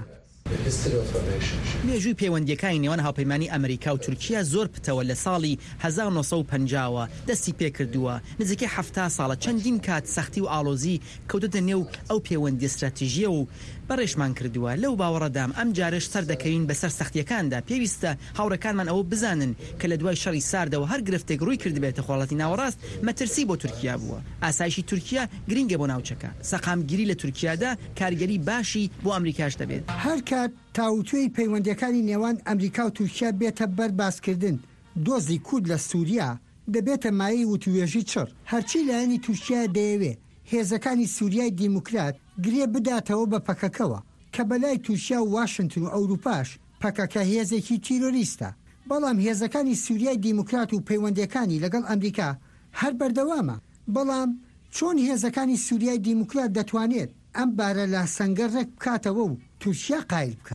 مێژووی پەیوەندیەکانی نێوان هاوپەیمانی ئەمریکا و تورکیا زۆر پتەوە لە ساڵی هەزار و نۆسەد و پەنجاوە دەستی پێ کردووە. نزیکەی هەفتە ساڵە چەندین کات سەختی و ئاڵۆزی کەوتۆتە نێو ئەو پەیوەندی استراتیژیە و بەڕێشمان کردووە. لەو باوەڕەدام ئەم جارش سەر دەکەوین بەسەر سەختیەکاندا. پێویستە هاوڕەکانمان ئەوە بزانن کە لە دوای شەڕی ساردەوە هەر گرفتێک ڕووی کردبێتە خۆڵەتی ناوەڕاست مەترسی بۆ تورکیا بووە. ئاسایشی تورکیا گرنگە بۆ ناوچەکە. سەقامگیری لە تورکیادا کارگەری باشی بۆ ئەمریکاش دەبێت. هەر کات تاوتوێی پەیوەندیەکانی نێوان ئەمریکا و تورکیا بێتە بەر باسکردن دۆزی کورد لە سووریا دەبێتە مایەی وتوێژی چڕ. هەرچی لایەنی تورکیا دەیەوێ هێزەکانی سووریای دیموکرات گرێ بداتەوە بە پەکەکەوە کە بەلای تورکیا و واشنگتن و ئەوروپاش پەکەکە هێزێکی تیرۆریستە. بەڵام هێزەکانی سووریای دیموکرات و پەیوەندیەکانی لەگەڵ ئەمریکا هەر بەردەوامە. بەڵام چۆن هێزەکانی سووریای دیموکرات دەتوانێت ئەم بارە لە سەنگەڕێک بکاتەوە و تورکیا قایل بکات؟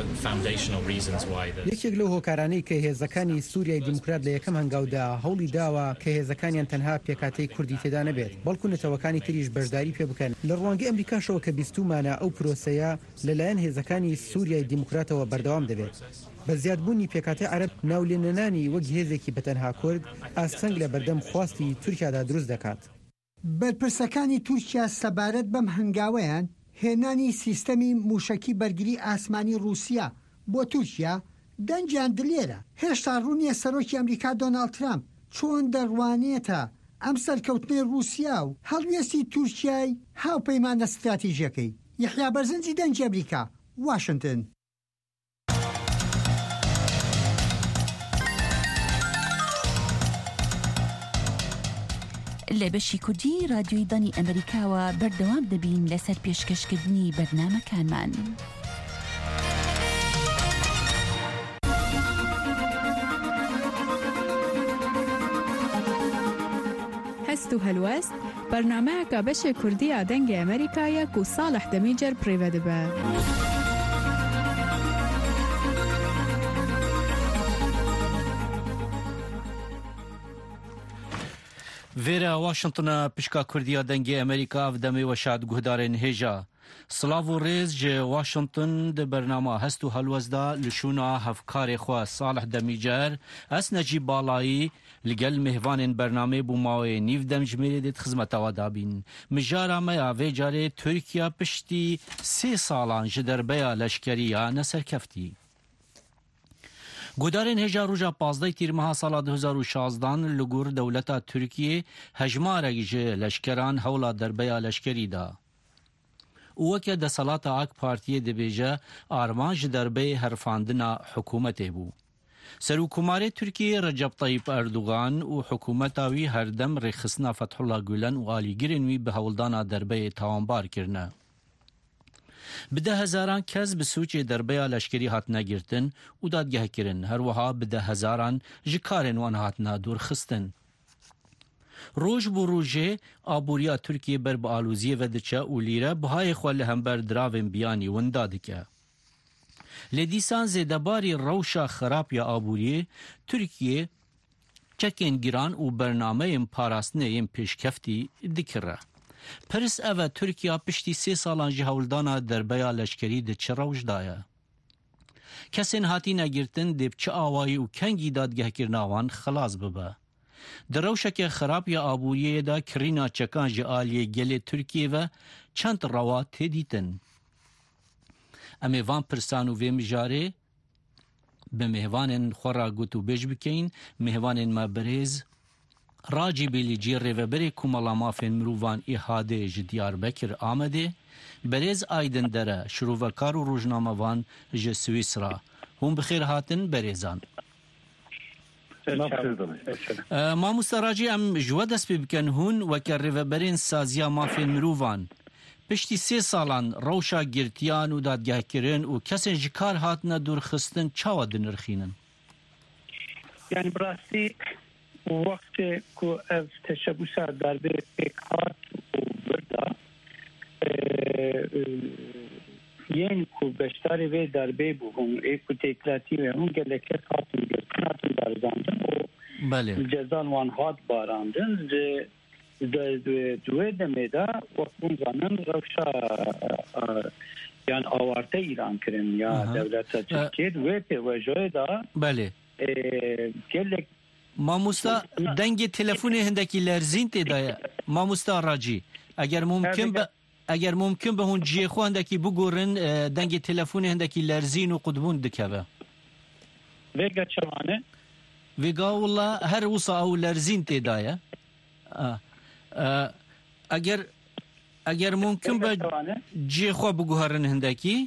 یەکێک لەو هۆکارانەی کە هێزەکانی سووریای دیموکرات لە یەکەم هەنگاودا هەوڵی داوە کە هێزەکانیان تەنها پێکاتەی کوردی تێدا نەبێت بەڵکو نەتەوەکانی تریش بەشداری پێ بکەن. لە ڕوانگەی ئەمریکاشەوە کە بیستومانە ئەو پرۆسەیە لەلایەن هێزەکانی سووریای دیموکراتەوە بەردەوام دەبێت. بە زیادبوونی پێکاتی عەرەب ناولێنەنانی وەک هێزێکی بەتەنها کورد ئاستەنگ لە بەردەم خواستی تورکیادا دروست دەکات. بەرپرسەکانی تورکیا سەبارەت بەم هەنگاوەیان هێنانی سیستەمی موشکی بەرگری ئاسمانی رووسیا بۆ تورکیا دەنجیان دلێرە. هێشتا ڕوونیە سەرۆکی ئەمریکا دۆناڵد ترامپ چۆن دەڕوانێتە ئەم سەرکەوتنەی رووسیا و هەڵوێستی تورکیای هاوپەیمانە استراتیژیەکەی. یحیا بەرزنجی دەنگی ئەمریکا، واشنگتن. لە بەشی کوردی رادیۆی دانی ئەمریکاوە بەردەوام دەبین لەسەر پێشکەشکردنی بەرنامەکانمان. هەست و هەلوەست بەرنامەیەکە بەشێ کوردیە دەنگی ئەمریکایە و ساڵح دەمیجەر پڕێوە دەبە. Vêra Washingtona pişka Kurdiya dengê Amerîka ev demê weşad guhdarên hêja. Silav û rêz ji Washington di bernama hest û helwezda li şûna hevkarê xwe Salih Demîcer ez Necîb Balayî li gel mêhvanên bernamê bû mawê nîv demjimêrê dê xizmeta we dabîn. Mijara me ya vê carê Tirkiya piştî sê salan ji derbeya leşkeriya neserkeftî. Guhdarên hêja roja pazdeh tîrmeha sala du hezar û şazdan li gor dewleta Tirkiyê hejmarek ji leşkeran hewla derbeya leşkerî da. û weke desalata AK Partiyê dibêje arman ji derbeyê herfandina hikûmetê bû. Serokkomarê Tirkiyê Recep Tayyip Erdogan û hikûmeta wî herdem rêxistina Fethullah Gülen û alîgirên wî bi hewldana derbeyê tawanbar kirine. Bi de hezaran kes bi sûçê derbeya leşkerî hatine girtin û dadgehkirin, her wiha bi de hezaran ji karên wan hatine dûrxistin. Roj bû rojê aboriya Tirkiyê ber bi aloziyê ve diçe û lîre bihayê xwe li hember diravên biyanî winda dike. Lê dîsan zêdebarî rewşa xerab ya aboriyê Tirkiyê çekên giran û bernameyên parastinê yên pêşkeftî dikire. Pirs ev e Tirkiya piştî sê salan ji hewldana derbeya leşkerî di çi rewş da ye. Kesên hatîne girtin dê bi çi awayî û kengî dadgehkirina wan xilas bibe. Di rewşekê xerab ya aboriyê de kirîna çekan ji aliyê gelê Tirkiyê ve çend rewa tê dîtin. Em ê van pirsan û vê mijarê bi mêhvanên xwe ra got û bêj bikeyin, mêhvanên me birêz Racibê li cî rêveberê Komala Mafên Mirovan İHADê ji Diyarbekir Amedê, berêz Aydin Dere, şirovekar û rojnamevan ji Swîsra. Hûn bi xêr hatin berêzan. Mamosta Racî em ji we dest pê bikin hûn weke rêveberên saziya mafên mirovan. Piştî sê salan rewşa girtiyan û dadgehkirin û kesên ji kar hatine dûrxistin çawa dinirxînin? Yani birastî وقتی که از تشبوس دربه پیکات و بردا یعنی که بشتاری و دربه بودن ایکو تکلاتی و اون گلکه خاطر گرتن هاتون برزاندن و جزان وان هات باراندن دوی دمیده وقتون زنن روشا yani آوارته ایران کرن یا دولت ترکیه دوی توجه دا گلک Mamosta dengê telefonê hindekî lerzîn tê daye. Mamosta Racî, eger mumkin be eger mumkin be hûn ciyê xwe hindekî bigorin dengê telefonê hindekî lerzîn û qudbûn dikeve. Vêga çawane? Vêga wala her wisa ew lerzîn tê daye. Eger eger mumkin be ciyê xwe biguherin hindekî.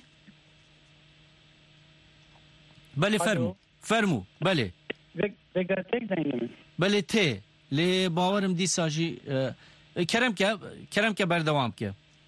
Belê fermû. Fermû, belê. Vega tek zengin. Belê tê. Lê bawerim dîsa jî kerem ke kerem ke berdewam ke.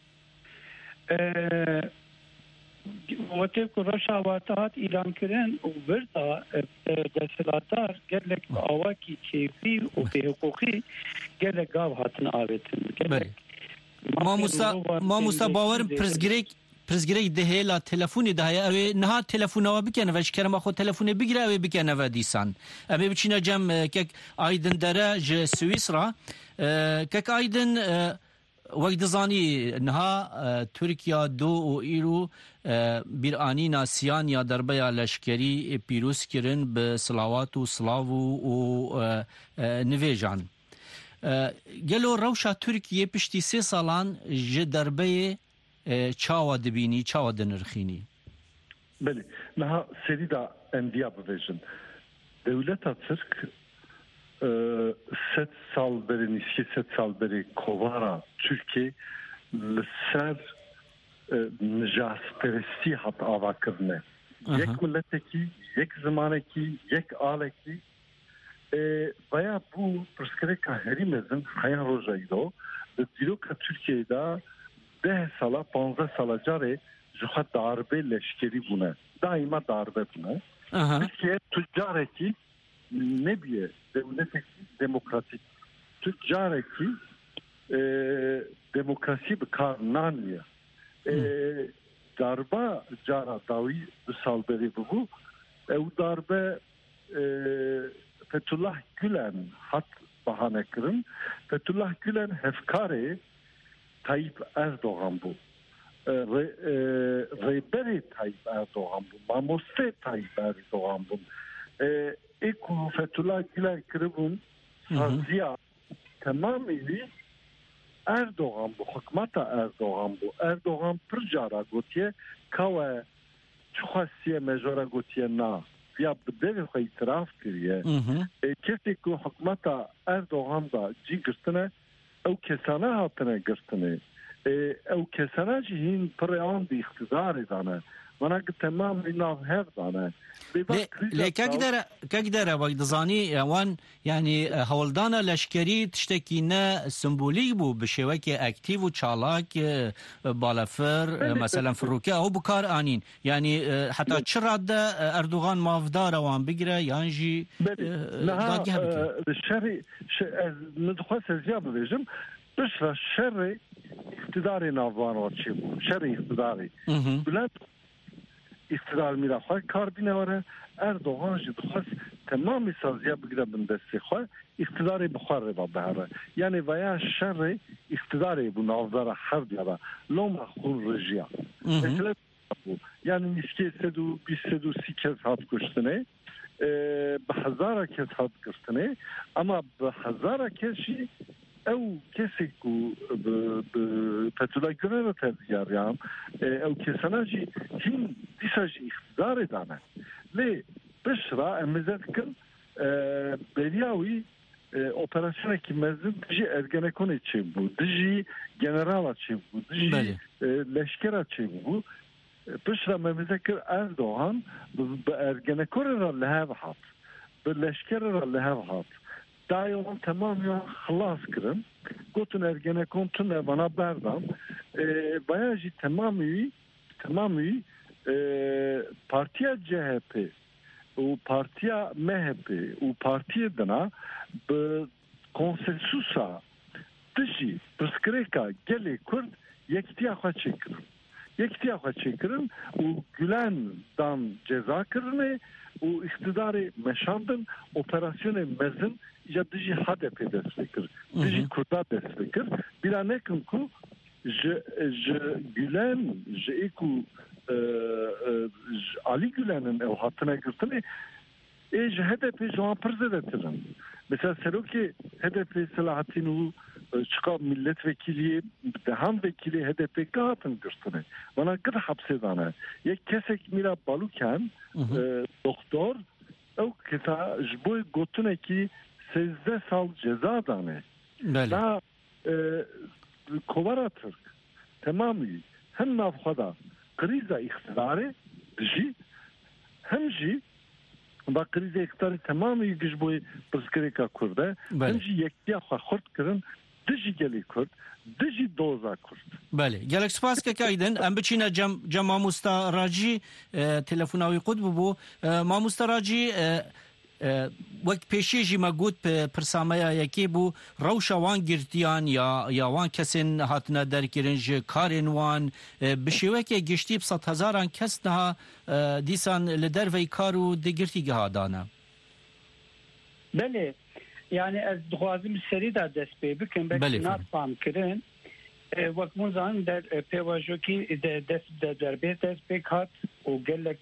Wate ku reşa hat îlan kirin û birda desthilatar gelek awakî kêfî û bêhukûqî gelek gav hatin avêtin. Mamosta mamosta bawerim pirsgirêk pirsgirêk dihêla telefonê de heye ew ê niha telefona we bikene ve ji kerema xwe telefonê bigire ew ê bikene ve dîsan. Em ê biçîne cem kek Aydin Dere ji Swîsra. Kek Aydin wek dizanî niha Tirkiya do û îro bîranîna siyaniya derbeya leşkerî pîroz kirin bi silawat û silav û nivêjan. Gelo rewşa Tirkiyê piştî sê salan ji derbeyê çawa dibînî, çawa dinirxînî? بله نه سری دا اندیا بویژن دولت Türk ست سال بری نیستی ست سال بری کوارا Türkiye لسر نجاس پرستی hat آوا کرنه یک ملتکی یک زمانکی یک آلکی baya bu prskreka herimezin hayan rojayı do diroka Türkiye'de ده sala panzde sala care juha darbe leşkeri buna daima darbe buna Türkiye tüccareki ne biye devleteki demokratik tüccareki e, demokrasi bir karnaniye e, darba cara davi salberi bu ev darbe e, Fethullah Gülen hat bahane kırın Fethullah Gülen hefkari Tayyip Erdoğan bu rehberi Tayyip Erdoğan bu mamoste Tayyip Erdoğan bu Eko Fethullah Gülen kırın saziya tamamıyla Erdoğan bu hükümeta Erdoğan bu Erdoğan pırcara gotiye kava çuhasiye mejora gotiye na ya bedeli itiraf kiriye kesi ku hükümeta Erdoğan da cigirtine ev kesana hatine girtine ev kesana cihin preyan bir iktidar edane bana ki tamam inav her dane لی کگدر کگدر وقت دزانی وان یعنی هولدان لشکری تشتکی نه سمبولیک بو بشوی که اکتیو و چالاک بالافر مثلا فروکه او بکار آنین یعنی حتی چرا ده اردوغان مافدار وان بگیره یانجی داگه بکن شری ندخواست زیاد بویجم بشرا شری اقتداری نافوان وچی بو شری اقتداری بلند iktidar mirafay karbine var Erdoğan jidxas tamamı saziye bigre bindesti xwe iktidarı buxarı da behre yani veya şerri iktidarı bu navdara her diyara loma xun rejiya mesela bu yani niske sedu bir sedu sikez hat kuştune به هزار کس hat kuştune ama به هزار کسی او کسی کو Fethullah Gülen'e tezgâr ya او kesanacı hin disajı iktidar edane ve beşra emizetkin beriyavi operasyona ki mezun dici Ergenekon için bu dici general için bu dici leşker için bu beşra memizekir Erdoğan bu Ergenekon'a lehev hat bu leşker'a lehev hat dayılan tamam ya halas kırın gotun Ergenekon tüm bana berdan bayağı tamamı tamamı partiya C H P u partiya M H P u partiya dana bu konsensusa dışı prskreka geli kurd yektiya xaçıkırın yektiya xaçıkırın u Gülen'dan ceza kırını u iktidarı meşandın operasyonu mezin ya dışı H D P destekir dışı kurda destekir bir anekin ku Gülen ku Ali Gülen'in ev hattına girtini e H D P şu an prezidentirin. Mesela Seroki H D P Selahattin'u çıkan milletvekili, dehan vekili H D P kahatın girtini. Bana gıda hapsedane. Yek kesek mira baluken doktor ev kesa jboy gotune ki sezde sal ceza dane. Daha kovara Türk. Tamamı hem nafkada kriza iktidarı jî hem jî ba kriza iktidarı tamamı güç boyu pıskreka kurda hem jî yektiya xort kirin dijî gelî kurd dijî doza kurd. بله gelek spas ke kaydın em biçîne cem cem mamusta racî telefona wî qut bû mamusta racî وەک پێشێژی مەگوت پرسامەیە یەکێ بوو ڕەوشە وان گرتیان یا یاوان کەسێن هاتنە دەرکردن ji karên wan bi şêwekê giştî sed hezaran kes niha dîsan li derveyî kar û digirtî gihadane. Belê yani ez dixwazim serî da dest pê bikim belkî natfam kirin wek hûn zanin der pêvajokî dest derbê dest pêk hat û gelek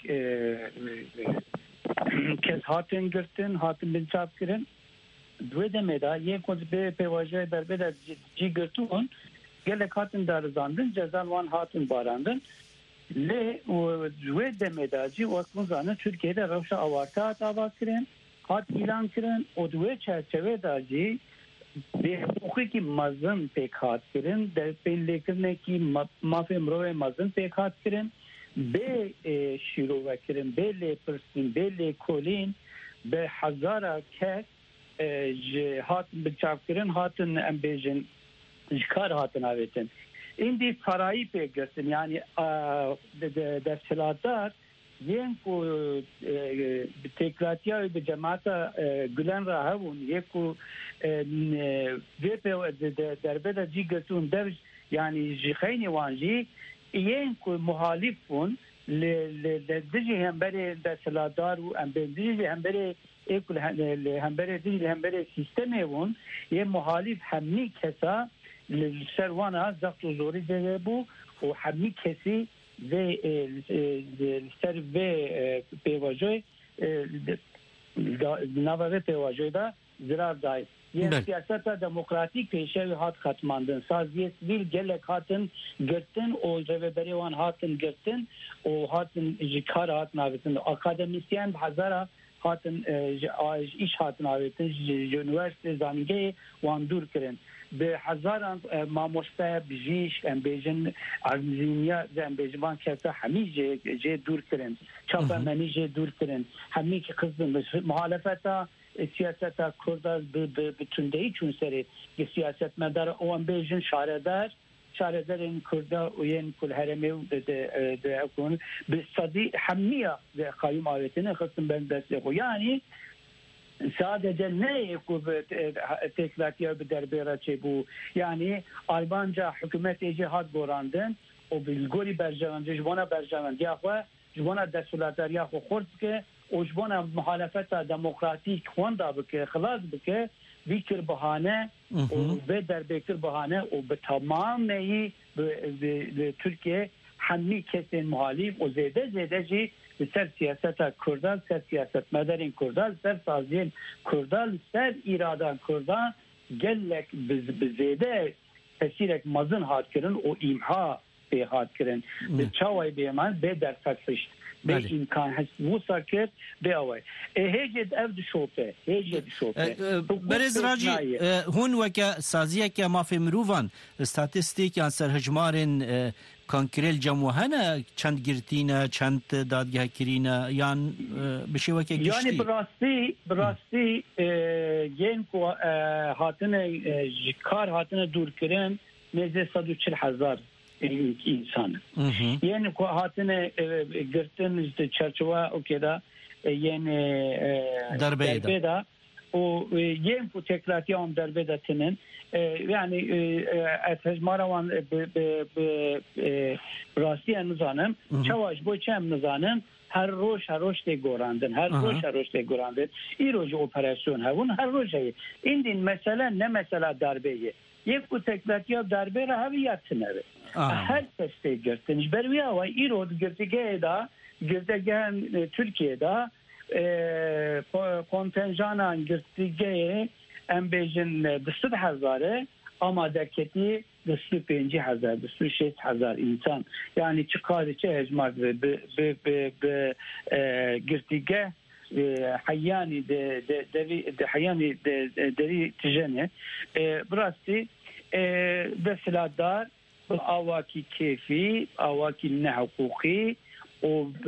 kes hatin girtin hatin bincap kirin dwe demê da yên ku bê pêvajeyê derbê de cî girtûn gelek hatin darizandin cezan wan hatin barandin لی و دوی دمداجی وقت مزانه ترکیه در روش آوارتا تابا کرن هات اعلان کرن و دوی چرچوه داجی به حقوقی که مزن پیکات کرن در پین لیکرنه که مافی مروه مزن پیکات کرن به شیروه کرن به لی پرسین به لی کولین به هزارا کس هات بچاف کرن هاتن امبیجن جکار هاتن آویتن این دی فرایی پیگرسن یعنی در سلادار یین کو تکراتیا و جماعت گلن را هون یکو وی په دربه جی گتون در یعنی جخینی وانجی یین کو مخالفون ل دجی هم بره در سلادار و هم بندی هم بره اکل هم بره دی هم بره سیستم اون یه مخالف همین کسا لسروانا زخت و زوری ده بو و همین کسی و سر و پیواجوی نوه پیواجوی دا زرار دای یه سیاست دموکراتیک پیشوی هات ختماندن سازی سویل گلک هاتن گرتن و روبری وان هاتن گرتن و هاتن جکار هاتن آویتن اکادمیسیان بحضاره هاتن ایش هاتن آویتن یونیورسیتی زانگه وان دور کرن به هزاران ماموستا بجیش ام بیجن ارزینیا ام بیجمان کسا همی جه دور کرن چاپا منی جه دور کرن همی که قصدن محالفتا سیاستا کرده به تندهی چون سری سیاست مدار او ام بیجن شاردار شاردار این کرده و این کل هرمی و ده اکون به صدی همیه قایم آویتنه خصم بین دسته خو یعنی sadece ne yapıp tekratiye bir derbera çebu yani Albanca hükümet cihat borandın o bilgori berjavan jbona berjavan diakwa jbona desulatlar ya khurtke o jbona muhalefeta demokratik khonda bike خلاص bike fikir bahane ve derbekir bahane o be tamamen Türkiye hammi kesin muhalif o zede zedeci سر سیاست کردان سر سیاست مدارین کردان سر سازین کردان سر ایرادان کردان گلک بزیده تسیرک مزن هات کرن و ایمها به هات کرن به چاوی بیمان به در فکرشت به امکان هست وصا کرد به اوی هیجد افد شوپه هیجد شوپه برز راجی هون وکا سازیه که ما فی مروفان استاتستیک یا سر هجمارین کانکریل جموهنه چند گرتینه چند دادگاه کرینه یان بشه وکه گشتی یعنی براستی براستی ین کو هاتنه کار هاتنه دور کرن نزد صد و چل هزار insan. Yani hatine girtin işte çerçeve okeda yani darbeda o yem bu tekrartiyam darbeda tinin yani etmaravan rastiyem nizanım çavaş bu çem nizanım her roş her roş de gorandın her roş her roş de gorandın İroji operasyon havun her roşayı indin mesela ne mesela darbeyi یک کو تکلاتیا دربه را هویت نره هر کسی گرتنش برویا و ایرود گرتگه دا گرتگه ترکیه دا kontenjanan گرتگه ام بیجن دست هزاره آمادگی دست پنج هزار دست شش هزار انسان یعنی چه کاری چه هجمار به به به گرتگه حیانی de حیانی دری تجنه براستی دستلاتدار آواکی کیفی آواکی نه حقوقی و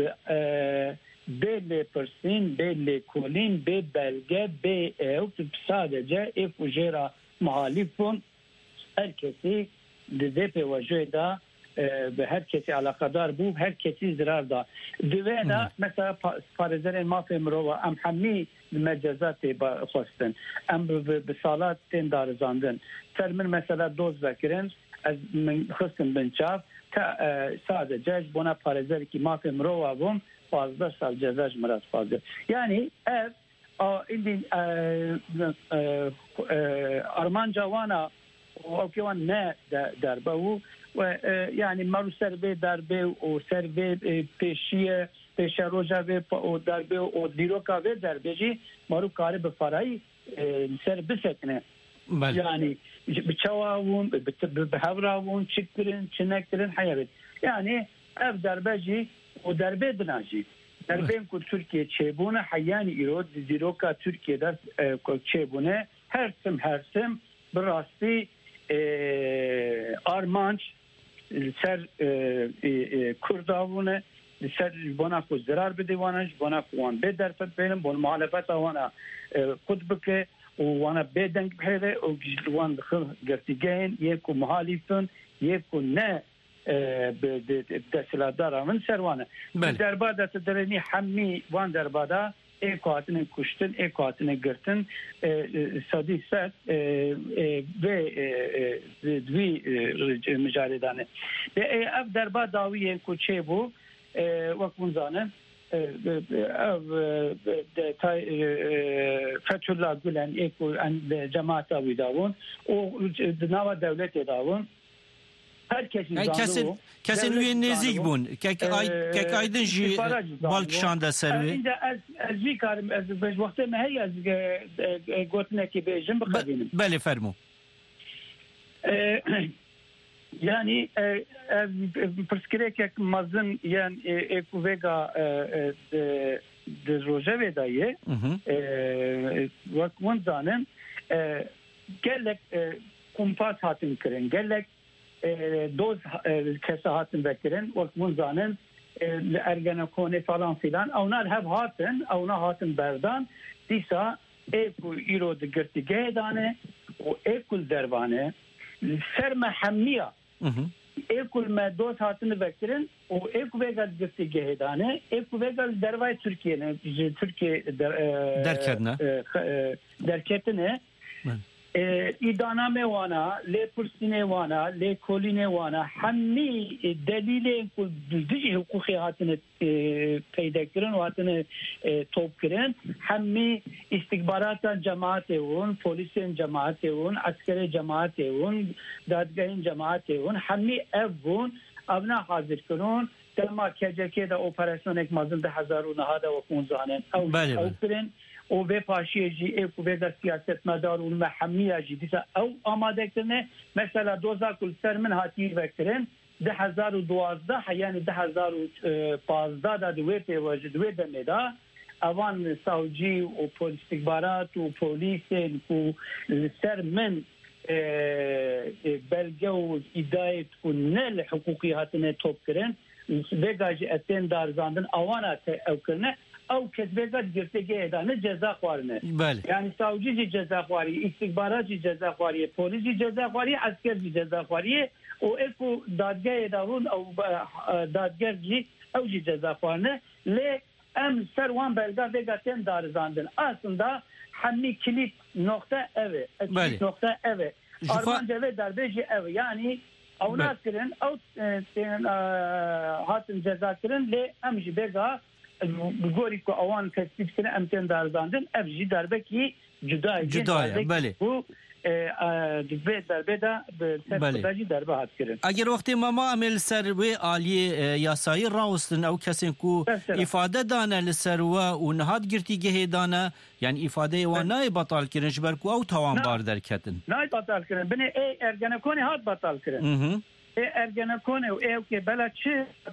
به پرسین به کولین به belge به او sadece اف وجرا مخالفون herkesi de pevajoy da به هر کسی علاقدار بو هر کسی ضرر دا دوینا مثلا پارزر ما فهمرو ام حمی مجازات با خواستن ام به سالات تن دارزاندن فرمن مثلا دوز بکرن از من خواستن بنچاف تا sadece buna پارزر کی ما فهمرو بوم پانزده سال جزاش مراد فاضل yani ev این ارمان جوانا او کیوان نه دربه و و یعنی مرو سربه دربه و سربه پیشیه پیش روزا و دربه و دیروکا و دربه جی مرو کار به فرای سر بسکنه yani بچواون بهوراون چکرین چنکرین حیابت yani اف دربجی و دربه دناجی دربین کو ترکیه چبونه حیانی ایرود دیروکا ترکیه دست چبونه هرسم هرسم براستی آرمانج سر کرداونه سر بنا کو zarar بدیوانش بنا کوان به درفت بینم بون معالفت وانا قطبك وانا بدنگ بهره او جوان خل گرتگین یکو مخالفن یکو نه بدسلادار من سروانه در بعد تدرنی حمی وان در بعد اکاتن کشتن اکاتن گرتن صدی ست به دوی مجاردانه به اف در بعد داوی کوچه بو وقت منزانه فتح الله گلن اکو جماعت آوی داون و نوا دولت داون هر کسی کسی نوی نزیک بون که ایدن جی بالکشانده سروی اینجا از وی کارم از وقت مهی از گوتنه که بیجم بخوابینم بله فرمو yani perskirek mazın yani eko vega de de rojeve daye vakfın zanen gelek kumpas hatin kirin gelek doz kese hatin vekirin vakfın zanen ergenekone falan filan onlar hep hatin ona hatin berdan disa eko iro de girtige dane o ekul dervane serme hemmiya ekul me dost hatını vekirin o ek vegal gifti gehedane ek vegal dervay Türkiye'ne Türkiye derketne derketne idana wana le pursine wana le koline wana hammi delile kul düzce hukuki hatını peyda kirin hatını top kirin hammi istikbarata cemaate un polisin cemaate un askeri cemaate un dadgahın cemaate un hammi evun avna hazır kirin telma keceke de operasyon ek mazın da hazaru nahada ve kunzanen av kirin o ve paşiyeci ev ve de siyaset medarun mahamiyaci disa ev amadektirne mesela dozakul sermin hati vekirin ده هزار و دوازده یعنی ده هزار و پانزده دا دوی پیواجه دوی دمیده اوان ساوجی و پولیس استخبارات و پولیس و سر من بلگه و ادایت و نل حقوقی هاتنه توب کرن وگاجی اتین دارزاندن اوانا او کرنه او کس وگاج گرتگه ادانه جزا خوارنه یعنی ساوجی جی جزا خواری استخبارات جی جزا خواری پولیس جی جزا خواری عسکر جی جزا خواری o eko dadgah davun o dadgerci o cezaevine le em servan belga vegaten darzandın aslında hammi kilit nokta evi kilit nokta evi Armanca ve darbeci evi yani avnatkirin o hatın cezakirin le emji bega gori ko avan tespit kirin emten darzandın evji darbeki cüda cüda bale bu دبی دربه دا به سرپرستی دربه هات کردن. اگر وقتی ما عمل سر و عالی یاسایی راوستن او کسی کو ifade دانه لسر و و نهاد گرتی گه دانه یعنی ifade و نای بطال کردن جبر کو او توان بار در کتن. نای بطال کردن بنی ای ارگانکونی هات بطال کردن. ای ارگانکونی و ایو که بلا چه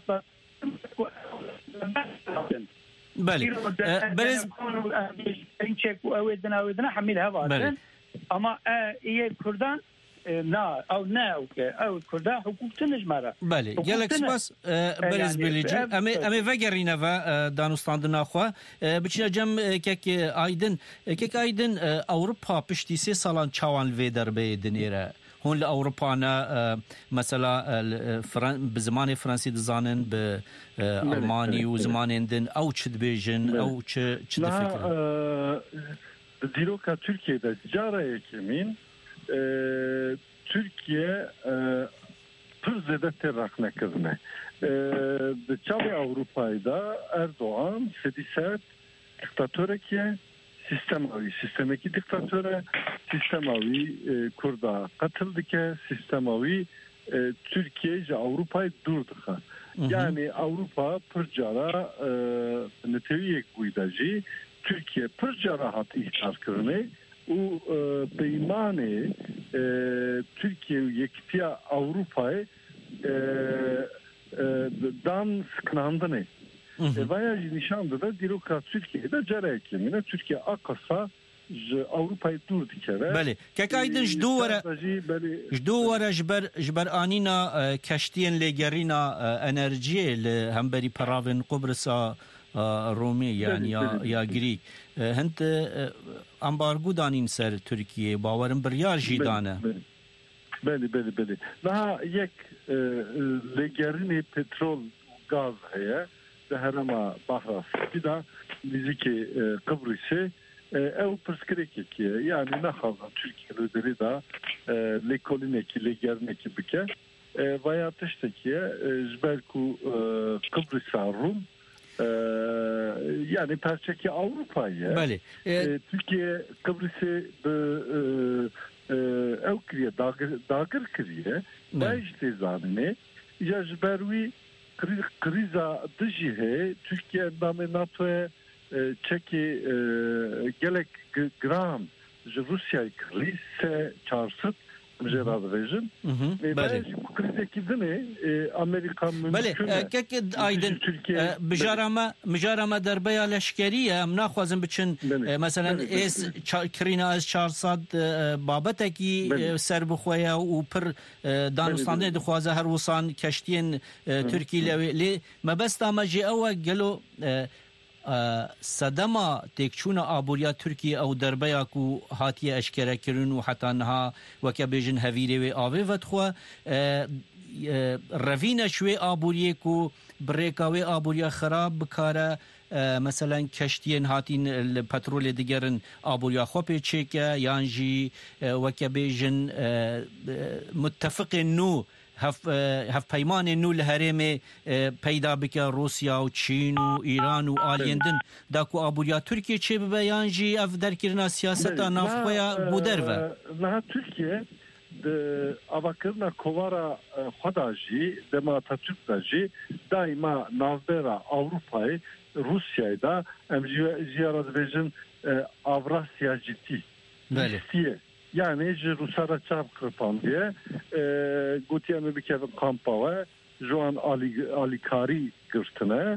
بله. برز. این چه کو اویدن اویدن حمیل هوا. ama iyi Kurdan نه او نه او که او کرده حقوق نجمره بله گلک سپاس برز بلیجی امی امی وگرینه و دانستاندنا خو بچینه جم کک ایدن کک ایدن اوروپا پشتی سه سالان چوان ویدر بیدنیره هون لاوروپانا مثلا به زمان فرانسی دزانن به المانی و زمانندن او چد بیژن او چه چه فکر دیروکا Türkiye'de cara ekimin e, Türkiye e, pırzede terrakne kızne. E, Çavi Avrupa'da Erdoğan sediset diktatörü ki sistemavi, sistemeki diktatörü sistemavi e, Kurda katıldı ki sistemavi e, Türkiye'ce Avrupa'yı durdu. Yani Avrupa pırcara e, neteviyek buydacı Türkiye pırca rahat ihtar kırını o beymane Türkiye yektiya Avrupa'yı dan sknandını. Vaya nişandı da Dirokat Türkiye'de cere eklemine Türkiye akasa Avrupa'yı dur dikere. Beli. Kekaydın jdu vara jdu vara jber jber anina keştiyen legerina enerjiye le hemberi paravin Kıbrıs'a Romi yani ya ya Greek. Hent ambargo danin ser Türkiye bavarın bir yar jidane. Beli beli beli. Daha yek legerini petrol gaz heye herama bahras. Bir de niziki Kıbrıs'ı ev pırskreki yani ne havza Türkiye'leri de lekolineki legerneki bike veya tıştaki jberku Kıbrıs'a Rum yani perçeki Avrupa'ya Türkiye Kıbrıs'ı ev kriye dağır kriye ve işte zanne ya jberwi kriza dijihe Türkiye endamı NATO'ya çeki gelek gram Rusya'yı kriz se çarsıt mücerrad rejim. Bale. Krizdeki dini Amerikan mümkün. Bale. Kek aydın bijarama bijarama derbeya leşkeriye em naxwazim biçin mesela es krina ez çarsad babeteki ser bixwaya û pir danistanê dixwaze her wisan keştiyên Tirkiye li mebesta me jî ew gelo sedema têkçûna aboriya Tirkiye ew derbeya ku hatiye eşkerekirin û heta niha weke bêjin hevîrê wê avê vedixwe revîne ji wê aboriyê ku birêka wê aboriya xerab bikare mesela keştiyên hatîn li petrolê digerin aboriya xwe pê çêke yan jî weke bêjin muttefiqên nû هف پیمان نو لهرم پیدا بکه روسیا و چین و ایران و آلیندن دا کو آبوریا ترکیه چه بیان جی اف در کرنا سیاست نافقویا بودر و نه ترکیه avakırna kovara xadaji dema Atatürk'daji daima navbera Avrupa'yı Rusya'yı da em ziyaret vejin Avrasya ciddi. Beli. Yani Ruslara çarp kırpan diye Gutiye'mi bir kere kampava şu an Ali, Ali Kari gırtına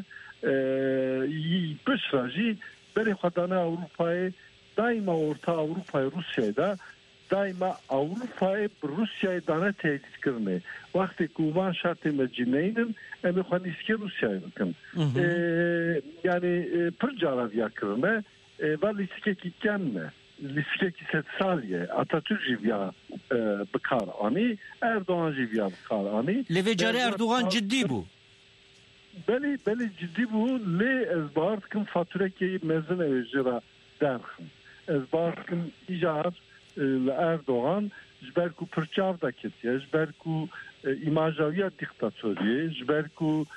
Bışracı beri kadana Avrupa'yı daima Orta Avrupa'yı Rusya'yı da daima Avrupa'yı Rusya'yı dana tehdit kırmaya. Vakti kuvan şartı mecineyinin emi khaniski Rusya'yı bakın. Yani pırcalar yakırmaya ve liske kitkenme. Liskeki setsalye Atatürk jivya bikar ani Erdoğan jivya bikar ani Levecari Erdoğan ciddi bu. Beli beli ciddi bu le ezbartkın fatureki mezun evcira derxin. Ezbartkın icat Erdoğan jberku pırçav da ketiye jberku imajaviya diktatörü jberku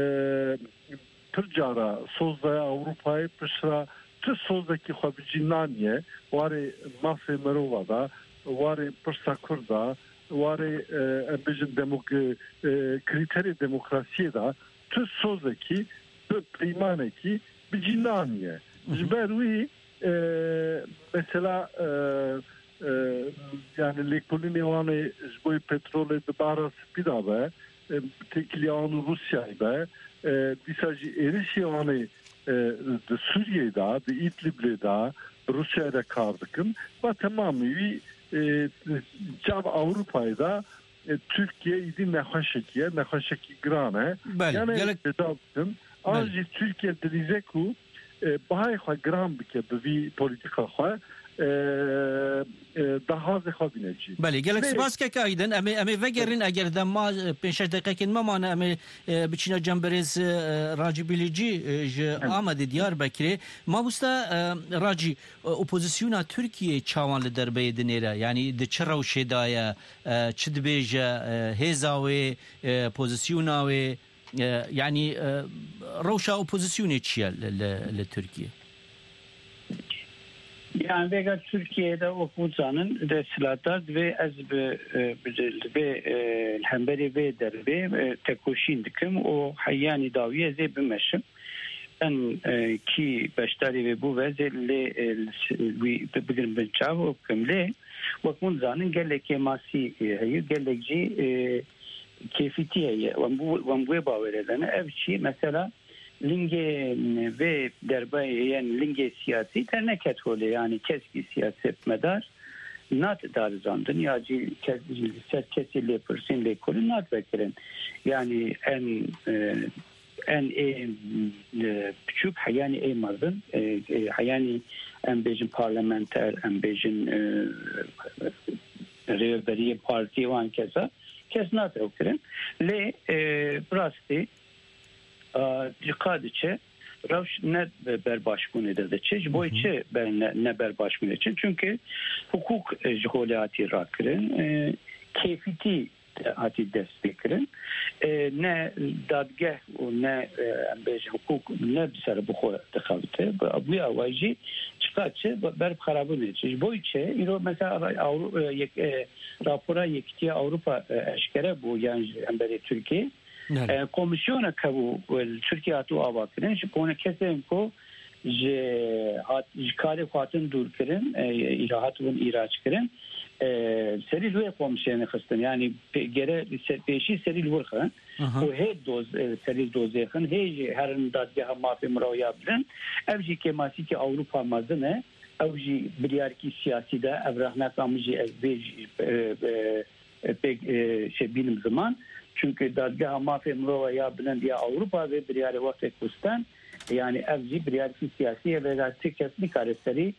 pırcara sozlaya Avrupa'yı pışra tu sozdaki xwebicînaniye warê mafê mirova da warê pirsa Kurd da warê em bijin kriterê demokrasiyê da tu sozdaki tu peymanekî bicînaniye ji ber wî mesela yani lêkolînê wanê ji bo petrolê dibara spîda be tekiliyan Rusyayê be dîsa jî êrişê wanê de Suriye'de, de İdlib'de, Rusya'da kardıkın ve tamamı Cav Avrupa'da Türkiye idi nexweşekiye, nexweşekî giran e. Yani bedavkın, azî Türkiye dilize ku bahayê xwe giran bike bi vî politika xwe daha zexabine çi. Beli, gelek spas ke aydın em em vegerin eger de ma beş dakikakin mamane em biçine cemberez Raci Bilici ji Amade Diyarbakır'e mabusta Raci opozisyona Türkiye çavan li derbeyi dinere yani de çraw şedaya çidbeje heza ve pozisyona ve yani rewşa opozisyonu çiye li Türkiye. Yani vega Türkiye'de okuzanın desilatar ve ez be hemberi ve derbe tekoşin dikim o hayyani daviye ze bimeşim ben ki beştari ve bu vezelle bugün ben çavu kımle vakmun zanın gelek masi hayır gelekci keyfiyetiye ve bu baverelerine ev çi mesela linge ve derbe yani linge siyasi ternek hole yani keski siyaset medar nat darzandın ya ci kesili persin le kolun nat vekirin yani en en küçük hayani emadın hayani en bejin parlamenter en bejin revberiye parti van kesa kes nat vekirin le brasti dikkatıçe Ravş ne berbaşkun edecek, bu içe ben ne berbaşkun için çünkü hukuk jholati rakırın, keyfiti ati desteklerin, ne dadgah ne bej hukuk ne bir bu xo tıkabte, bu avajı çıkartçı ber xarabı edecek. Bu içe, ilo mesela Avrupa rapora yektiye Avrupa eşkere bu yani emberi Türkiye. Komisyona kabu Türkiye atu avakirin şu konu kesin ko je kare fatın dur kirin irahatın ihraç kirin seri ve komisyona xistin yani gere peşi seri vurxan o he doz seri dozexin he herin dadgah mafi mroya bilin evji kemasi ki Avrupa mazne evji bilyarki siyasi de evrahna kamuji ezbej pek şey bilim zaman çünkü dadgah mafi mroya ya bilin ya Avrupa ve bilyari vakti kustan yani evci bilyarki siyasi ve gazete kesmi kareseri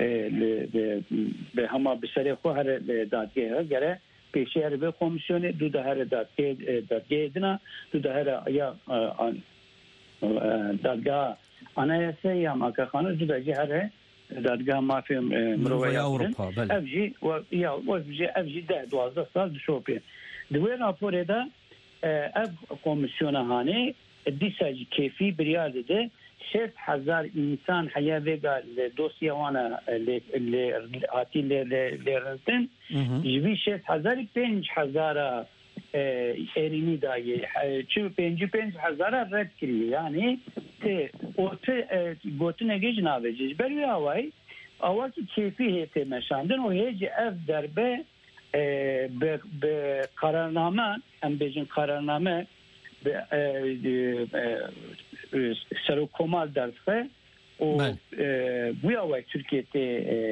به همه بسری خو هر دادگاه گره پیشیر به کمیسیون دو ده هر دادگاه دادگاه دنا دو ده هر یا دادگاه آنایسه یا مکخانه دو ده هر دادگاه مافی مروی اروپا بله افجی و یا وفجی افجی ده دوازده سال دشوپی دوی راپوره ده اف کمیسیون هانه دیساجی کیفی بریاده ده شش هزار insan haya vega dosya wana le hati le le renten jivi şeş hazar beş hazara erini dahi çünkü beş beş hazara red kiri yani te o te gotine gej naveciz beri avay avaki keyfi hete meşandın o hece ev derbe be be kararname em bejin kararname be Serokomal derse o bu yavay Türkiye'de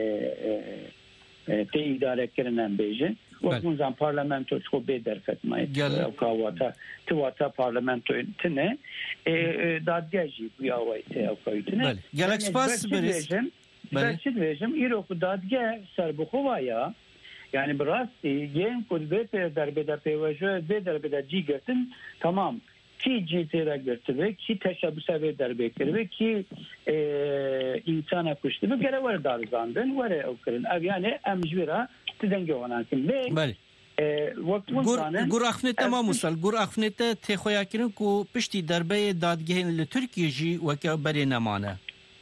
te idare kerilen bejin ve bundan parlamento çok beder fetmayı kavata tivata parlamento tine dadgeci bu yavay te avkaytine Galaxy Pass berizim berizim berizim İroku dadge serbukovaya yani biraz yeni kudbet darbede pevajö ve darbede cigertin tamam ki citera götürü ki teşebbüse ve darbe kırı ki insana kuştu bu gere var darzandın var okırın abi yani amjvira tedenge onakin be bale gur axnet tamam musal gur axnete texoyakirin ku pişti darbe dadgehên li Türkiye jî weke berê nemane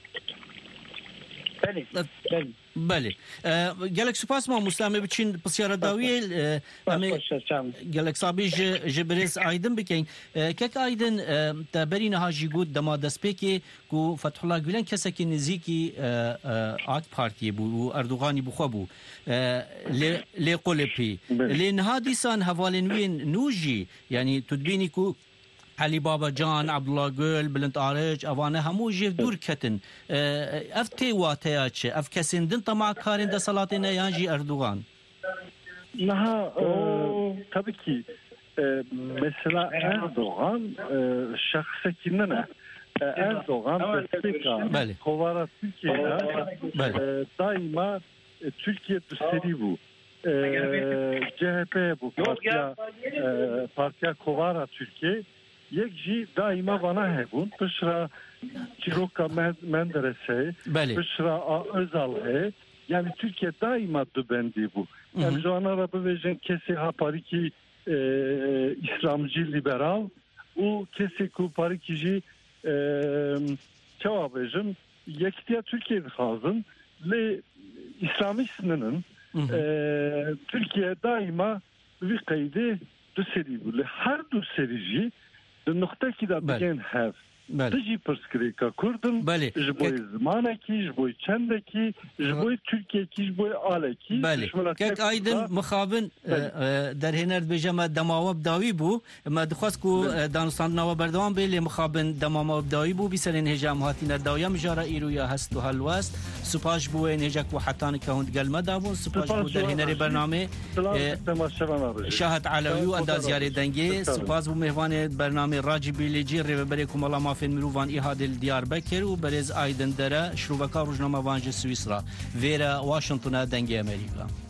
bale bale بله گلک سپاس ما مسلمه بچین پسیاره داویل امی گلک سابی جبرز آیدن بکن که آیدن تبرین هاجی گود دما دسپیکی کو فتح الله گولن کسی که نزیکی آک پارتی بو و اردوغانی بخوا بو لی قلپی لی نهادیسان حوالنوین نوجی یعنی تدبینی کو Ali Baba Can, Abdullah Gül, Bülent Arıç, avane hemû jiv dur ketin. Ev tê wataya çi? Ev kesindin tama karên desalatê yan jî Erdogan? Naha tabii ki mesela Erdogan şahsekinde ne? Erdogan destekle kovara Türkiye'de daima Türkiye düsteri bu. C H P bu partiya partiya kovara Türkiye یک جی دائما وانا هبون پشرا چیروکا مندرسه پشرا özal he yani Türkiye daima dübendi bu yani şu an araba vejen kesi ha pariki İslamcı liberal o kesi ku parikici çava vejen yektiya Türkiye'de hazın le İslamistinin Türkiye daima bir kaydı düseri bu le her düserici النقطة كده بجين هاف تجی پرسکریکا کردن بله جبوی زمانکی جبوی چندکی جبوی ترکیکی جبوی آلکی بله کک ایدن مخابن در هنر بجمع دماوب داوی بو ما دخواست کو دانستان نوا بردوام بیل مخابن دماوب داوی بو بیسرین هجام هاتین داویا مجارا ایرویا هست و هلواست سپاش بو این هجاک و حتان که هند گل مدابون سپاش بو در هنر برنامه شاهد علوی و اندازیار دنگی سپاس بو مهوان برنامه راجی بیلیجی ریبری کومالا مافن مروان ایهادل دیار بکر و برز ایدن دره شروبکا روزنامه وانج سوئیسرا ویرا واشنطن دنگی امریکا